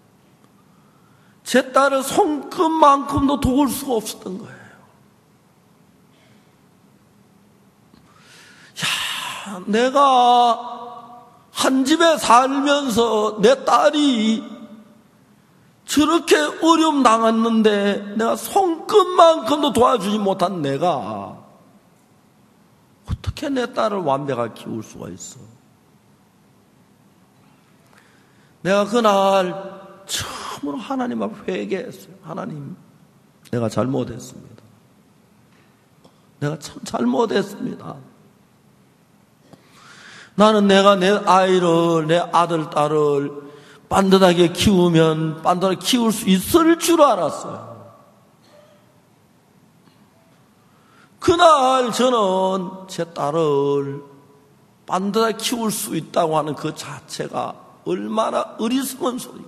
제 딸을 손끝만큼도 도울 수가 없었던 거예요. 야, 내가 한 집에 살면서 내 딸이 저렇게 어려움 당했는데 내가 손끝만큼도 도와주지 못한 내가 어떻게 내 딸을 완벽하게 키울 수가 있어? 내가 그날 처음으로 하나님 앞에 회개했어요. 하나님, 내가 잘못했습니다. 내가 참 잘못했습니다. 나는 내가 내 아이를, 내 아들, 딸을 반듯하게 키우면 반듯하게 키울 수 있을 줄 알았어요. 그날 저는 제 딸을 반듯하게 키울 수 있다고 하는 그 자체가 얼마나 어리석은 소리.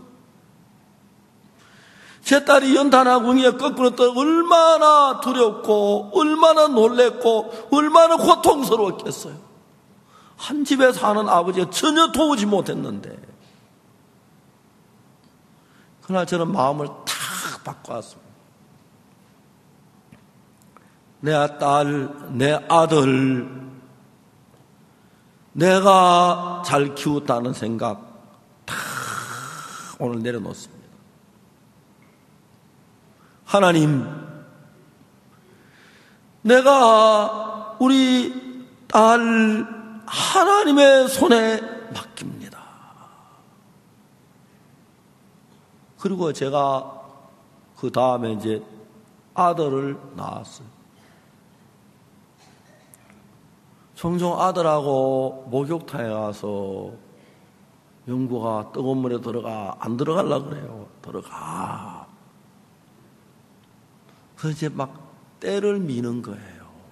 제 딸이 연탄아궁이에 거꾸로 떠 얼마나 두렵고 얼마나 놀랬고 얼마나 고통스러웠겠어요. 한 집에 사는 아버지가 전혀 도우지 못했는데 그날 저는 마음을 탁 바꿔왔습니다. 내 딸, 내 아들 내가 잘 키웠다는 생각 탁 오늘 내려놓습니다. 하나님, 내가 우리 딸 하나님의 손에 맡깁니다. 그리고 제가 그 다음에 이제 아들을 낳았어요. 종종 아들하고 목욕탕에 가서 영구가 뜨거운 물에 들어가, 안 들어가려고 그래요. 들어가. 그래서 이제 막 때를 미는 거예요.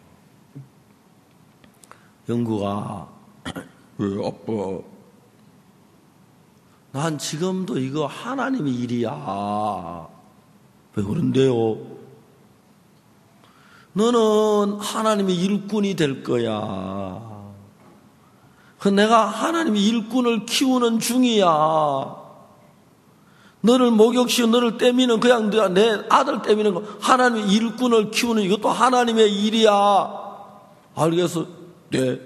영구가, 왜 아빠? 난 지금도 이거 하나님의 일이야. 왜 그런데요? 너는 하나님의 일꾼이 될 거야. 그 내가 하나님의 일꾼을 키우는 중이야. 너를 목욕시키고 너를 때미는 그냥 내 아들 때미는 거 하나님의 일꾼을 키우는 이것도 하나님의 일이야. 알겠어? 네.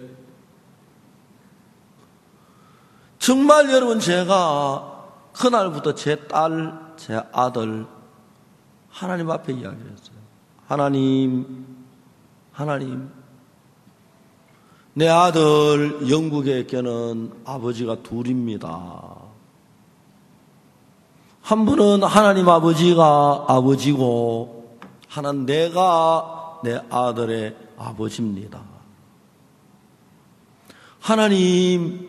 정말 여러분 제가 그날부터 제 딸, 제 아들 하나님 앞에 이야기했어요. 하나님, 하나님 내 아들 영국에게는 아버지가 둘입니다. 한 분은 하나님 아버지가 아버지고 하나는 내가 내 아들의 아버지입니다. 하나님,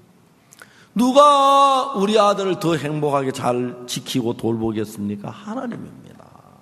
누가 우리 아들을 더 행복하게 잘 지키고 돌보겠습니까? 하나님입니다.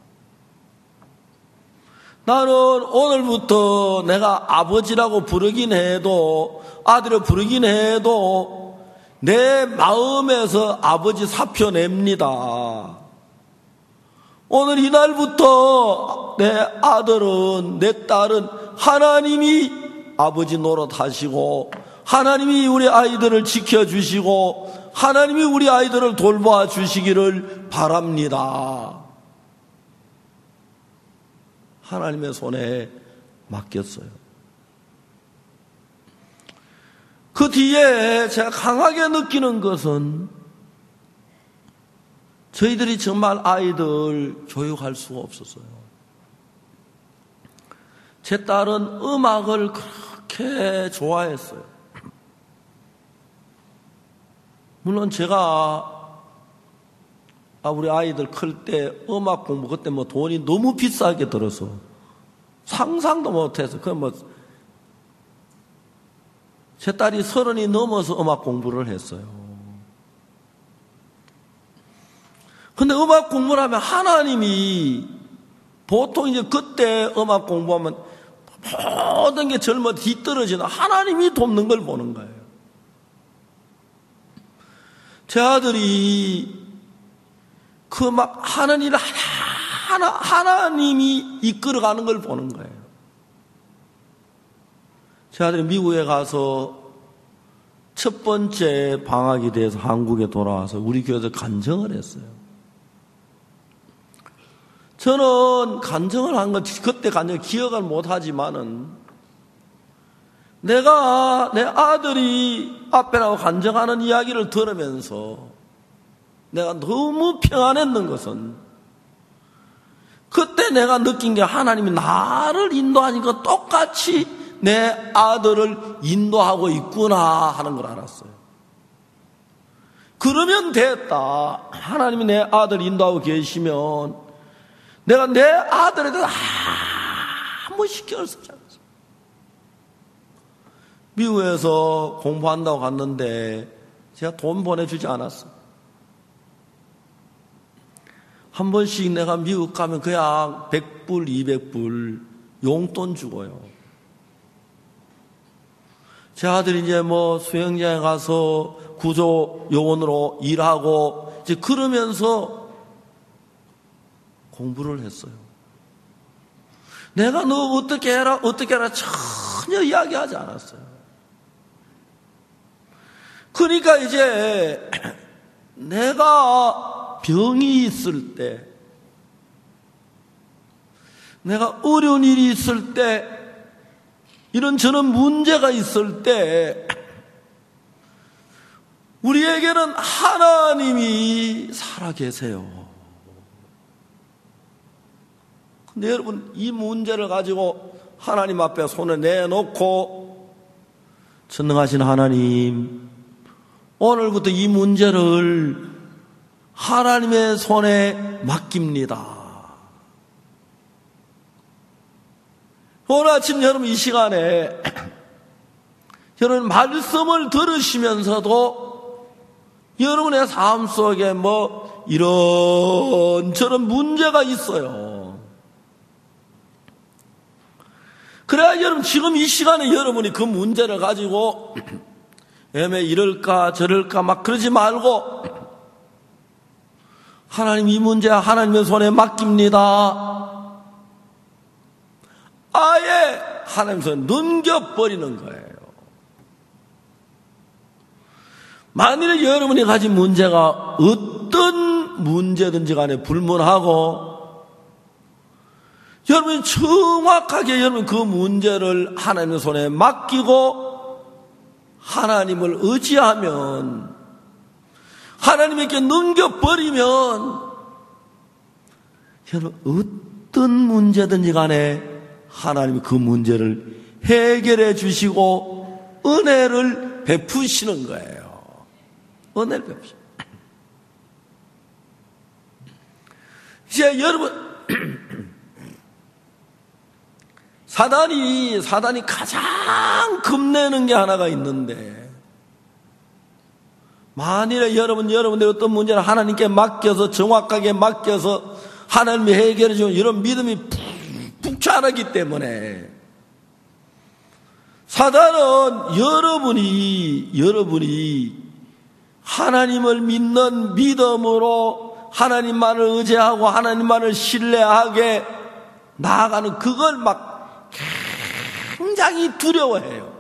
나는 오늘부터 내가 아버지라고 부르긴 해도, 아들을 부르긴 해도 내 마음에서 아버지 사표 냅니다. 오늘 이날부터 내 아들은, 내 딸은 하나님이 아버지 노릇하시고 하나님이 우리 아이들을 지켜주시고 하나님이 우리 아이들을 돌봐 주시기를 바랍니다. 하나님의 손에 맡겼어요. 그 뒤에 제가 강하게 느끼는 것은 저희들이 정말 아이들 교육할 수가 없었어요. 제 딸은 음악을 그렇게 좋아했어요. 물론 제가 우리 아이들 클 때 음악 공부 그때 뭐 돈이 너무 비싸게 들어서 상상도 못해서 그 뭐 제 딸이 서른이 넘어서 음악 공부를 했어요. 근데 음악 공부를 하면 하나님이 보통 이제 그때 음악 공부하면 모든 게 젊어 뒤떨어지는 하나님이 돕는 걸 보는 거예요. 제 아들이 그 막 하는 일 하나, 하나님이 이끌어가는 걸 보는 거예요. 제 아들이 미국에 가서 첫 번째 방학이 돼서 한국에 돌아와서 우리 교회에서 간증을 했어요. 저는 간증을 한 건 그때 간증 기억을 못하지만은 내가 내 아들이 앞에 나와 간증하는 이야기를 들으면서 내가 너무 평안했는 것은 그때 내가 느낀 게 하나님이 나를 인도하니까 똑같이 내 아들을 인도하고 있구나 하는 걸 알았어요. 그러면 됐다. 하나님이 내 아들을 인도하고 계시면 내가 내 아들에 대해서 아무 신경을 쓰지 않았어요. 미국에서 공부한다고 갔는데 제가 돈 보내주지 않았어요. 한 번씩 내가 미국 가면 그냥 백 불, 이백 불 용돈 주고요. 제 아들이 이제 뭐 수영장에 가서 구조 요원으로 일하고 이제 그러면서 공부를 했어요. 내가 너 어떻게 해라, 어떻게 해라 전혀 이야기하지 않았어요. 그러니까 이제 내가 병이 있을 때, 내가 어려운 일이 있을 때, 이런 저런 문제가 있을 때 우리에게는 하나님이 살아계세요. 근데 여러분 이 문제를 가지고 하나님 앞에 손을 내놓고 전능하신 하나님, 오늘부터 이 문제를 하나님의 손에 맡깁니다. 오늘 아침 여러분 이 시간에 여러분 말씀을 들으시면서도 여러분의 삶 속에 뭐 이런저런 문제가 있어요. 그래야 여러분 지금 이 시간에 여러분이 그 문제를 가지고 애매 이럴까 저럴까 막 그러지 말고 하나님 이 문제 하나님의 손에 맡깁니다. 아예 하나님 손에 넘겨버리는 거예요. 만일에 여러분이 가진 문제가 어떤 문제든지 간에 불문하고 여러분이 정확하게 여러분 그 문제를 하나님의 손에 맡기고 하나님을 의지하면, 하나님에게 넘겨버리면 여러분 어떤 문제든지 간에 하나님이 그 문제를 해결해 주시고 은혜를 베푸시는 거예요. 은혜를 베푸시는 거예요. 이제 여러분 사단이 사단이 가장 겁내는 게 하나가 있는데, 만일에 여러분 여러분들 어떤 문제를 하나님께 맡겨서 정확하게 맡겨서 하나님이 해결해 주면 이런 믿음이 푹 자라기 때문에, 사단은 여러분이 여러분이 하나님을 믿는 믿음으로 하나님만을 의지하고 하나님만을 신뢰하게 나아가는 그걸 막 굉장히 두려워해요.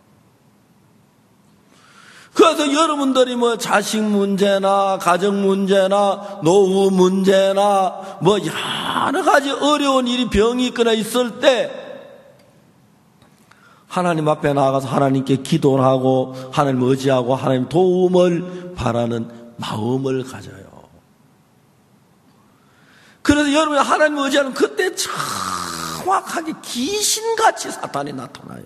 그래서 여러분들이 뭐 자식 문제나 가정 문제나 노후 문제나 뭐 여러 가지 어려운 일이 병이 있거나 있을 때 하나님 앞에 나아가서 하나님께 기도를 하고 하나님을 의지하고 하나님 도움을 바라는 마음을 가져요. 그래서 여러분이 하나님을 의지하는 그때 정확하게 귀신같이 사탄이 나타나요.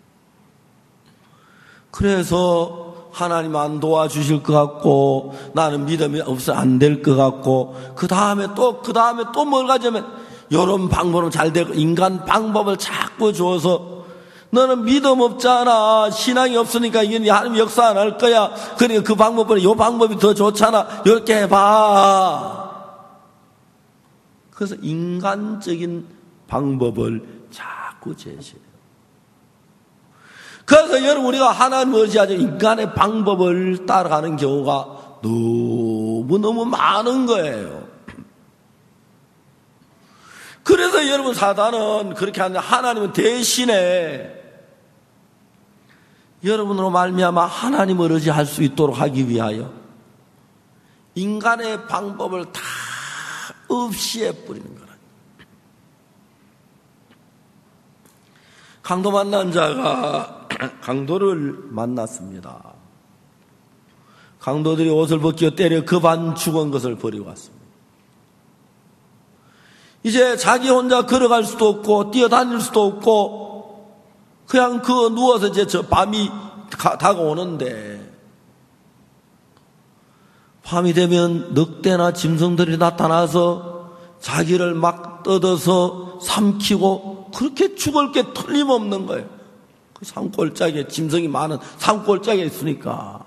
그래서 하나님 안 도와주실 것 같고 나는 믿음이 없어 안 될 것 같고 그 다음에 또 그 다음에 또 뭘 가져면 이런 방법은 잘 되고 인간 방법을 자꾸 줘서 너는 믿음 없잖아, 신앙이 없으니까 이게 하나님 역사 안 할 거야, 그러니까 그 방법보다 이 방법이 더 좋잖아, 이렇게 해봐. 그래서 인간적인 방법을 자꾸 제시해요. 그래서 여러분 우리가 하나님을 의지하지 인간의 방법을 따라가는 경우가 너무너무 많은 거예요. 그래서 여러분 사단은 그렇게 하는데, 하나님은 대신에 여러분으로 말미암아 하나님을 의지할 수 있도록 하기 위하여 인간의 방법을 다 없이 해버리는 거라. 강도 만난 자가 강도를 만났습니다. 강도들이 옷을 벗겨 때려 급한 죽은 것을 버리고 왔습니다. 이제 자기 혼자 걸어갈 수도 없고 뛰어다닐 수도 없고 그냥 그 누워서 이제 저 밤이 가, 다가오는데, 밤이 되면 늑대나 짐승들이 나타나서 자기를 막 뜯어서 삼키고 그렇게 죽을 게 틀림없는 거예요. 그 산골짜기에 짐승이 많은 산골짜기에 있으니까.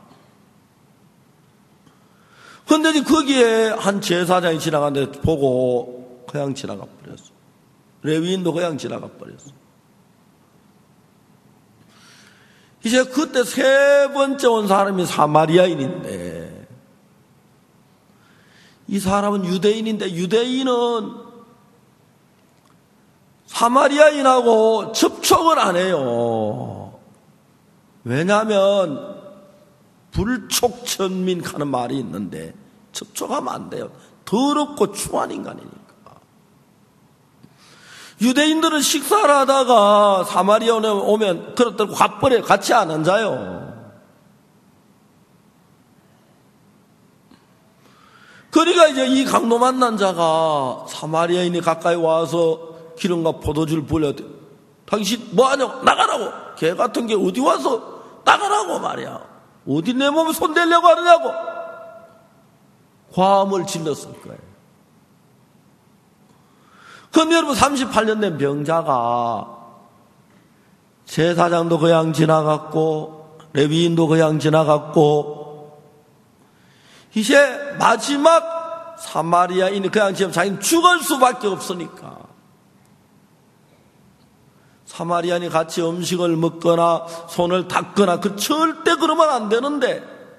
그런데 거기에 한 제사장이 지나가는데 보고 그냥 지나가 버렸어. 레위인도 그냥 지나가 버렸어. 이제 그때 세 번째 온 사람이 사마리아인인데, 이 사람은 유대인인데 유대인은 사마리아인하고 접촉을 안 해요. 왜냐하면 불촉천민 하는 말이 있는데 접촉하면 안 돼요. 더럽고 추한 인간이니까. 유대인들은 식사를 하다가 사마리아에 오면 그렇다고 갓벌에 같이 안 앉아요. 그러니까 이제 이 강도 만난 자가 사마리아인이 가까이 와서 기름과 포도주를 불려, 당신 뭐하냐고, 나가라고, 개 같은 게 어디 와서 나가라고 말이야, 어디 내 몸에 손대려고 하느냐고 화음을 질렀을 거예요. 그럼 여러분 삼십팔 년 된 병자가 제사장도 그냥 지나갔고 레위인도 그냥 지나갔고 이제 마지막 사마리아인이 그냥 지금 자기는 죽을 수밖에 없으니까 사마리아인이 같이 음식을 먹거나 손을 닦거나 그 절대 그러면 안 되는데,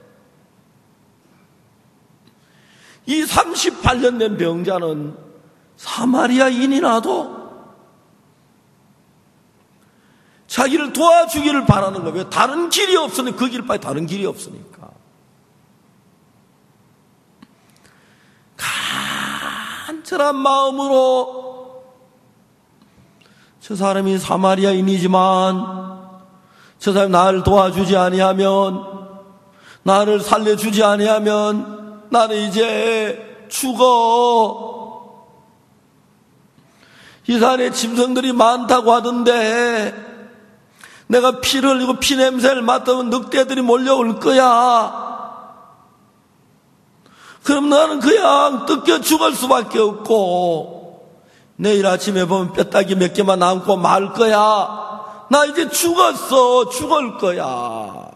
이 삼십팔 년 된 병자는 사마리아인이라도 자기를 도와주기를 바라는 거예요. 왜? 다른 길이 없으니, 그 길 밖에 다른 길이 없으니까. 애절한 마음으로 저 사람이 사마리아인이지만 저 사람이 나를 도와주지 아니하면, 나를 살려주지 아니하면 나는 이제 죽어. 이 산에 짐승들이 많다고 하던데 내가 피를 흘리고 피 냄새를 맡으면 늑대들이 몰려올 거야. 그럼 나는 그냥 뜯겨 죽을 수밖에 없고 내일 아침에 보면 뼈다귀 몇 개만 남고 말 거야. 나 이제 죽었어. 죽을 거야.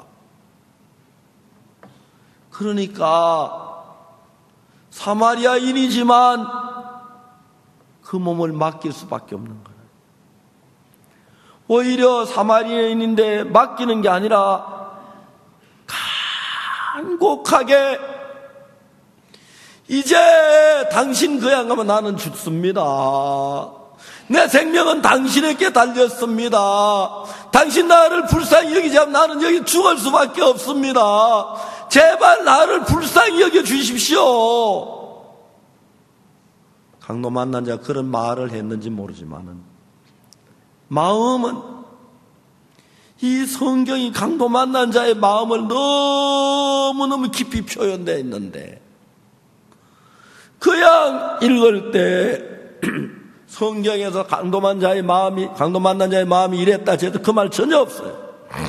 그러니까 사마리아인이지만 그 몸을 맡길 수밖에 없는 거예요. 오히려 사마리아인인데 맡기는 게 아니라 간곡하게 이제 당신 거양 가면 나는 죽습니다. 내 생명은 당신에게 달렸습니다. 당신 나를 불쌍히 여기지 않으면 나는 여기 죽을 수밖에 없습니다. 제발 나를 불쌍히 여겨 주십시오. 강도 만난 자가 그런 말을 했는지 모르지만은 마음은, 이 성경이 강도 만난 자의 마음을 너무너무 깊이 표현되어 있는데 그냥 읽을 때 성경에서 강도 만난 자의 마음이, 강도 만난 자의 마음이 이랬다 해도 그 말 전혀 없어요.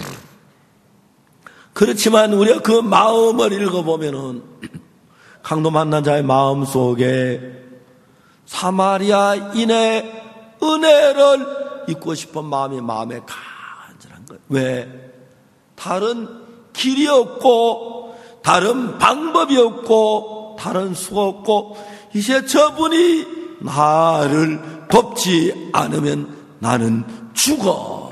그렇지만 우리가 그 마음을 읽어보면은 강도 만난 자의 마음 속에 사마리아인의 은혜를 잊고 싶은 마음이 마음에 간절한 거예요. 왜? 다른 길이 없고 다른 방법이 없고 다른 수가 없고 이제 저분이 나를 돕지 않으면 나는 죽어.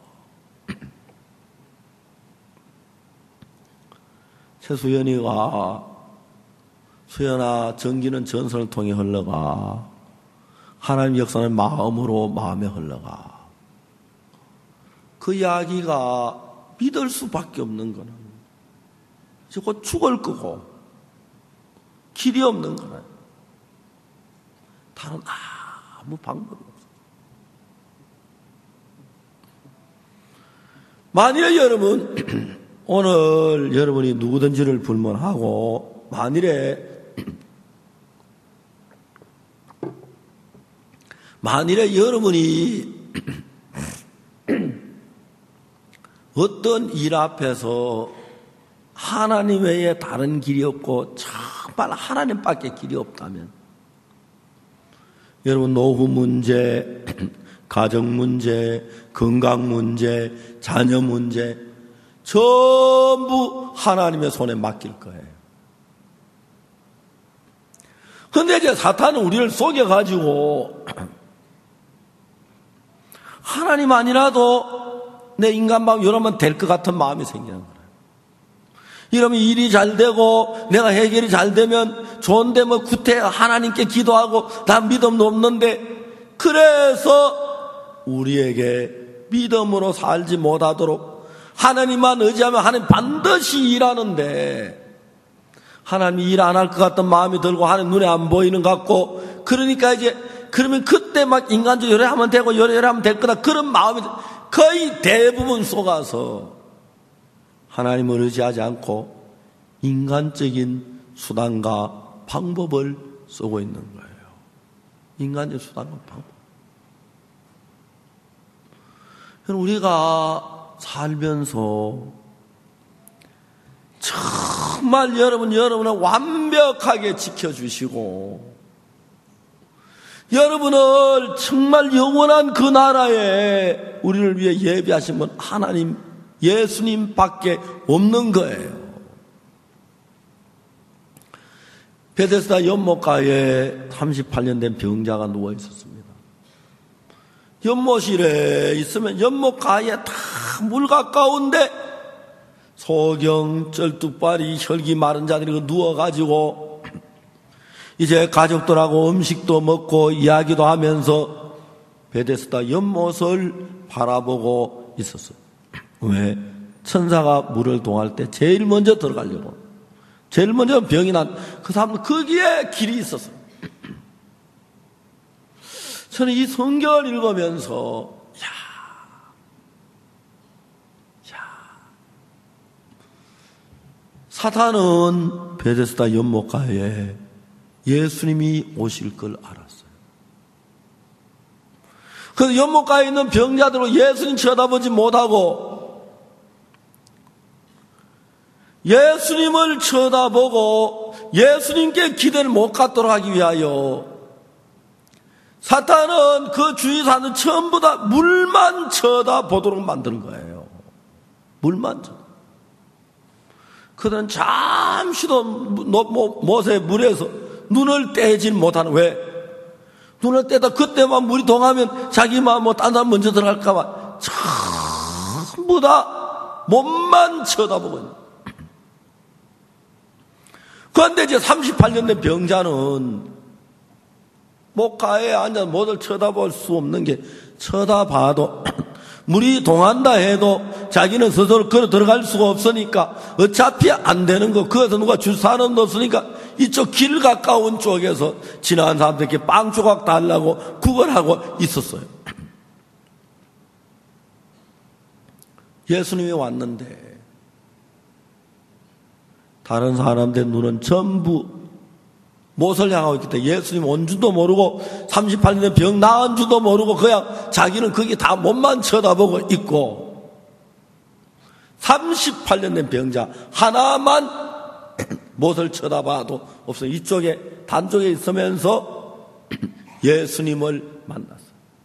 최수연이가 수연아 전기는 전선을 통해 흘러가, 하나님 역사는 마음으로 마음에 흘러가. 그 이야기가 믿을 수밖에 없는 거는 이제 곧 죽을 거고 길이 없는 거는 다른 아무 방법이 없어요. 만일에 여러분 오늘 여러분이 누구든지를 불문하고 만일에 만일에 여러분이 어떤 일 앞에서 하나님 외에 다른 길이 없고 정말 하나님밖에 길이 없다면 여러분 노후 문제, 가정 문제, 건강 문제, 자녀 문제 전부 하나님의 손에 맡길 거예요. 그런데 이제 사탄은 우리를 속여가지고 하나님 아니라도 내 인간 마음 이러면 될 것 같은 마음이 생기는 거예요. 이러면 일이 잘 되고 내가 해결이 잘 되면 좋은데 뭐 구태 하나님께 기도하고 난 믿음도 없는데, 그래서 우리에게 믿음으로 살지 못하도록 하나님만 의지하면 하나님 반드시 일하는데 하나님이 일 안 할 것 같은 마음이 들고 하나님 눈에 안 보이는 것 같고, 그러니까 이제 그러면 그때 막 인간적으로 요래하면 되고 요래하면 될 거다 그런 마음이 거의 대부분 속아서 하나님을 의지하지 않고 인간적인 수단과 방법을 쓰고 있는 거예요. 인간적인 수단과 방법. 우리가 살면서 정말 여러분, 여러분을 완벽하게 지켜주시고 여러분을 정말 영원한 그 나라에 우리를 위해 예비하신 분 하나님, 예수님밖에 없는 거예요. 베데스다 연못가에 삼십팔 년 된 병자가 누워 있었습니다. 연못실에 있으면 연못가에 다 물 가까운데 소경, 쩔뚝발이, 혈기 마른 자들이 누워가지고 이제 가족들하고 음식도 먹고 이야기도 하면서 베데스다 연못을 바라보고 있었어요. 왜? 천사가 물을 동할 때 제일 먼저 들어가려고, 제일 먼저 병이 난 그 사람은 거기에 길이 있었어요. 저는 이 성경을 읽으면서 야, 야, 사탄은 베데스다 연못가에 예수님이 오실 걸 알았어요. 그래서 연못가에 있는 병자들을 예수님 쳐다보지 못하고 예수님을 쳐다보고 예수님께 기대를 못 갖도록 하기 위하여 사탄은 그 주위 사는 전부 다 물만 쳐다보도록 만드는 거예요. 물만 쳐다. 그들은 잠시도 못에 물에서 눈을 떼질 못하는. 왜? 눈을 떼다 그때만 물이 동하면 자기만 뭐 딴 사람 먼저 들어갈까봐 전부 다 몸만 쳐다보고 있는. 그런데 이제 삼십팔 년 된 병자는 목가에 앉아서 뭐를 쳐다볼 수 없는 게, 쳐다봐도 물이 동한다 해도 자기는 스스로 걸어 들어갈 수가 없으니까 어차피 안 되는 거, 그래서 누가 줄 사람도 없으니까 이쪽 길 가까운 쪽에서 지나간 사람들에게 빵 조각 달라고 구걸하고 있었어요. 예수님이 왔는데 다른 사람들 눈은 전부 못을 향하고 있기 때문에 예수님 온 줄도 모르고 삼십팔 년의 병 나은 줄도 모르고 그냥 자기는 거기 다 몸만 쳐다보고 있고, 삼십팔 년 된 병자 하나만 못을 쳐다봐도 없어. 이쪽에 단쪽에 있으면서 예수님을 만났어.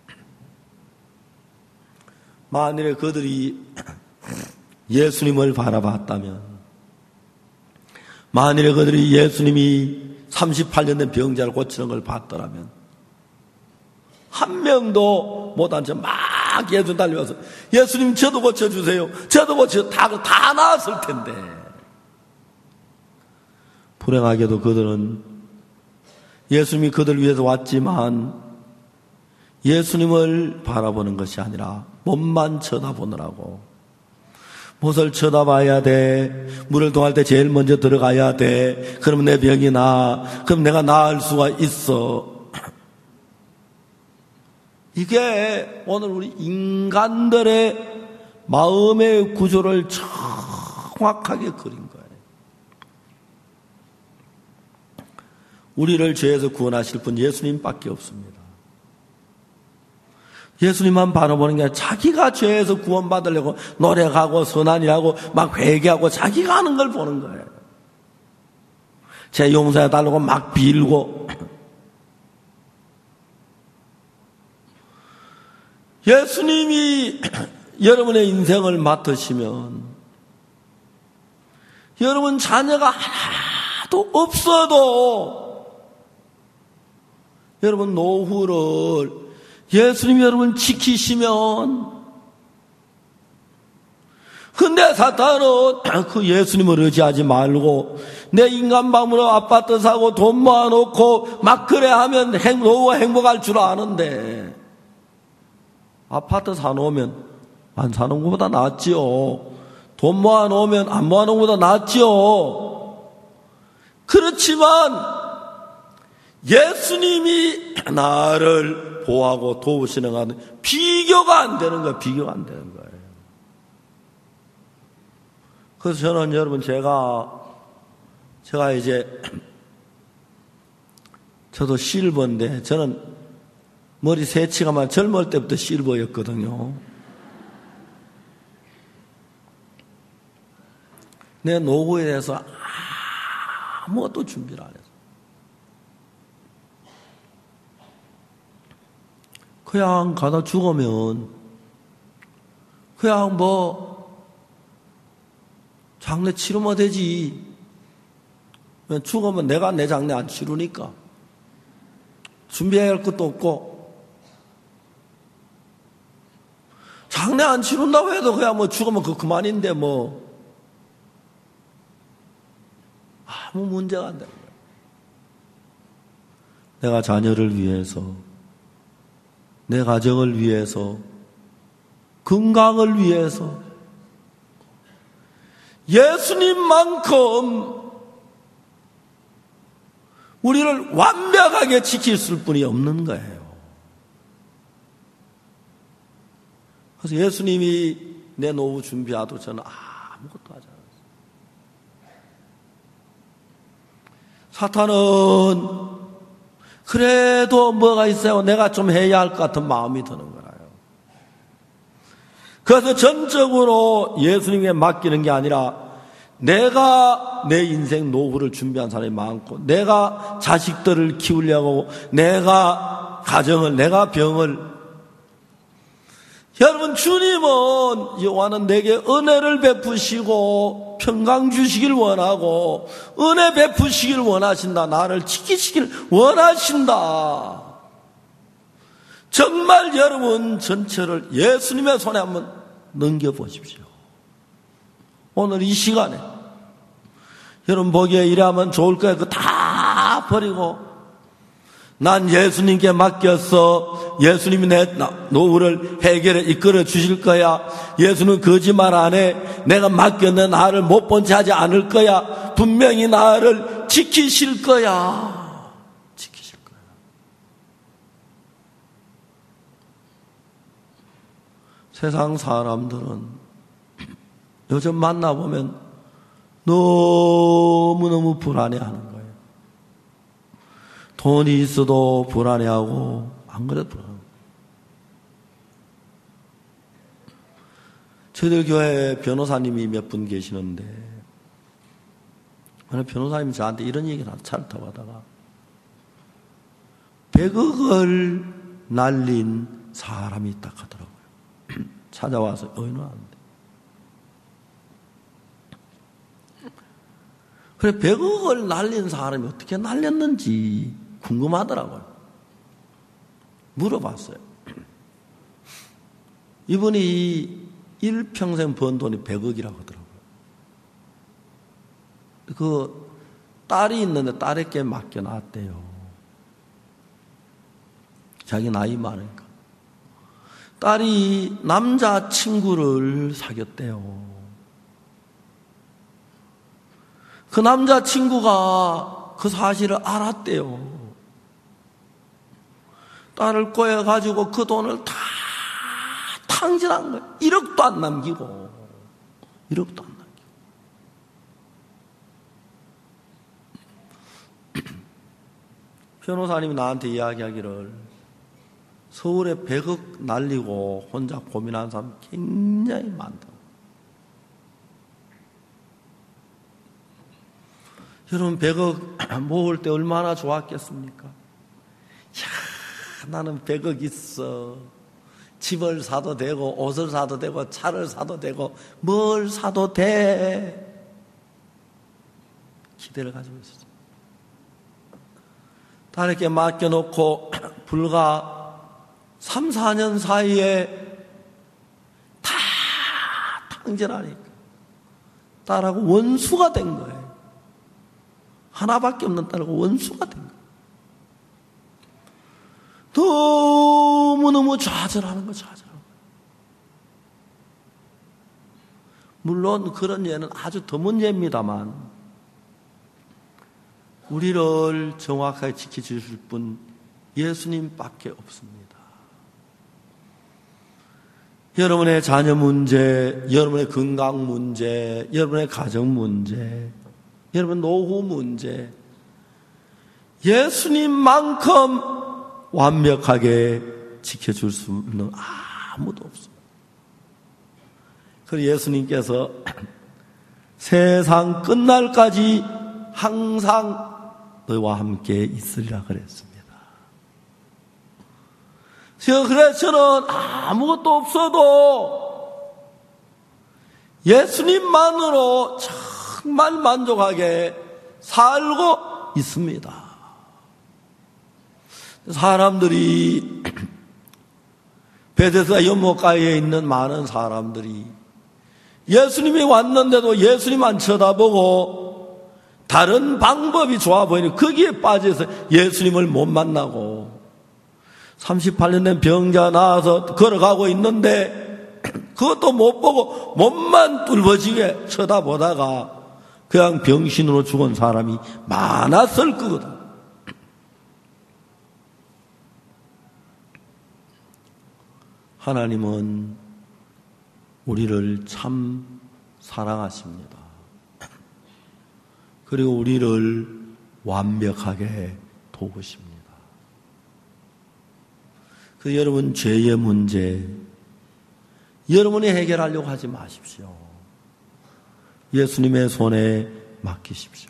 만일에 그들이 예수님을 바라봤다면, 만일에 그들이 예수님이 삼십팔 년 된 병자를 고치는 걸 봤더라면 한 명도 못한 채 막 예수님 달려와서 예수님 저도 고쳐주세요, 저도 고쳐, 다, 다 나았을 텐데. 불행하게도 그들은 예수님이 그들 위해서 왔지만 예수님을 바라보는 것이 아니라 몸만 쳐다보느라고, 못을 쳐다봐야 돼, 물을 동할 때 제일 먼저 들어가야 돼, 그러면 내 병이 나아, 그럼 내가 나을 수가 있어. 이게 오늘 우리 인간들의 마음의 구조를 정확하게 그린 거예요. 우리를 죄에서 구원하실 분 예수님밖에 없습니다. 예수님만 바라보는 게 아니라 자기가 죄에서 구원받으려고 노력하고 선한이라고 막 회개하고 자기가 하는 걸 보는 거예요. 죄 용서해달라고 막 빌고. 예수님이 여러분의 인생을 맡으시면 여러분 자녀가 하나도 없어도 여러분 노후를 예수님이 여러분 지키시면, 근데 사탄은 그 예수님을 의지하지 말고 내 인간 마음으로 아파트 사고 돈 모아놓고 막 그래 하면 행, 노후가 행복할 줄 아는데, 아파트 사놓으면 안 사놓은 것보다 낫지요. 돈 모아놓으면 안 모아놓은 것보다 낫지요. 그렇지만 예수님이 나를 보호하고 도우시는 것은 비교가 안 되는 거예요. 비교가 안 되는 거예요. 그래서 저는 여러분, 제가 제가 이제 저도 실버인데, 저는 머리 새치가만 젊을 때부터 실버였거든요. 내 노후에 대해서 아무것도 준비를 안 했어요. 그냥 가다 죽으면 그냥 뭐 장례 치르면 되지. 죽으면 내가 내 장례 안 치르니까 준비해야 할 것도 없고, 장례 안 치른다고 해도 그냥 뭐 죽으면 그 그만인데 뭐 아무 문제가 안 되는 거예요. 내가 자녀를 위해서, 내 가정을 위해서, 건강을 위해서 예수님만큼 우리를 완벽하게 지킬 분이 없는 거예요. 그래서 예수님이 내 노후 준비하도 저는 아무것도 하지 않았어요. 사탄은 그래도 뭐가 있어요. 내가 좀 해야 할 것 같은 마음이 드는 거예요. 그래서 전적으로 예수님께 맡기는 게 아니라 내가 내 인생 노후를 준비한 사람이 많고, 내가 자식들을 키우려고, 내가 가정을, 내가 병을. 여러분, 주님은 여호와는 내게 은혜를 베푸시고 평강 주시길 원하고 은혜 베푸시길 원하신다. 나를 지키시길 원하신다. 정말 여러분 전체를 예수님의 손에 한번 넘겨보십시오. 오늘 이 시간에 여러분 보기에 이러면 좋을 거예요. 그거 다 버리고 난 예수님께 맡겼어. 예수님이 내 노후를 해결해 이끌어 주실 거야. 예수는 거짓말 안 해. 내가 맡겼는데 나를 못 본 채 하지 않을 거야. 분명히 나를 지키실 거야. 세상 사람들은 요즘 만나보면 너무너무 불안해하는 거예요. 돈이 있어도 불안해하고 안 그래도 불안해하고. 저희들 교회에 변호사님이 몇 분 계시는데 어느 변호사님이 저한테 이런 얘기를 하고 차를 타고 가다가 백억을 날린 사람이 있다 하더라고요. 찾아와서 어이는 안 돼. 그래, 백억을 날린 사람이 어떻게 날렸는지 궁금하더라고요. 물어봤어요. 이분이 일평생 번 돈이 백억이라고 하더라고요. 그 딸이 있는데 딸에게 맡겨놨대요. 자기 나이 많으니까. 딸이 남자친구를 사귀었대요. 그 남자친구가 그 사실을 알았대요. 딸을 꼬여가지고 그 돈을 다 탕진한 거예요. 일억도 안 남기고. 일억도 안 남기고. 변호사님이 나한테 이야기하기를 서울에 백억 날리고 혼자 고민하는 사람 굉장히 많다. 여러분, 백억 모을 때 얼마나 좋았겠습니까? 야, 나는 백억 있어. 집을 사도 되고 옷을 사도 되고 차를 사도 되고 뭘 사도 돼. 기대를 가지고 있었어요. 딸에게 맡겨놓고 불과 삼, 사 년 사이에 다 탕진하니까 딸하고 원수가 된 거예요. 하나밖에 없는 딸하고 원수가 된 거예요. 너무너무 좌절하는 거, 좌절하는 거. 물론 그런 예는 아주 드문 예입니다만 우리를 정확하게 지켜주실 분 예수님밖에 없습니다. 여러분의 자녀 문제, 여러분의 건강 문제, 여러분의 가정 문제, 여러분 노후 문제, 예수님만큼 완벽하게 지켜줄 수 있는 아무도 없습니다. 그래서 예수님께서 세상 끝날까지 항상 너와 함께 있으리라 그랬습니다. 그래서 저는 아무것도 없어도 예수님만으로 정말 만족하게 살고 있습니다. 사람들이 베데스다 연못가에 있는 많은 사람들이 예수님이 왔는데도 예수님만 쳐다보고 다른 방법이 좋아 보이니 거기에 빠져서 예수님을 못 만나고 삼십팔 년 된 병자 나와서 걸어가고 있는데 그것도 못 보고 몸만 뚫어지게 쳐다보다가 그냥 병신으로 죽은 사람이 많았을 거거든. 하나님은 우리를 참 사랑하십니다. 그리고 우리를 완벽하게 도우십니다. 그 여러분 죄의 문제 여러분이 해결하려고 하지 마십시오. 예수님의 손에 맡기십시오.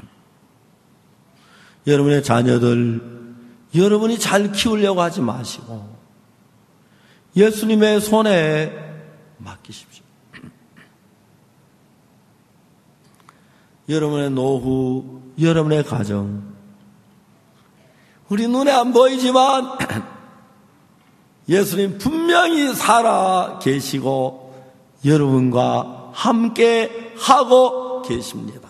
여러분의 자녀들 여러분이 잘 키우려고 하지 마시고 예수님의 손에 맡기십시오. 여러분의 노후, 여러분의 가정, 우리 눈에 안 보이지만 예수님 분명히 살아 계시고 여러분과 함께 하고 계십니다.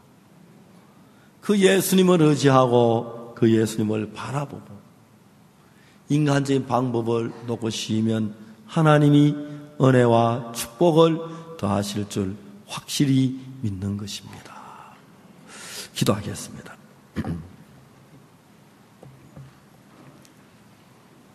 그 예수님을 의지하고 그 예수님을 바라보고 인간적인 방법을 놓고 쉬면 하나님이 은혜와 축복을 더하실 줄 확실히 믿는 것입니다. 기도하겠습니다.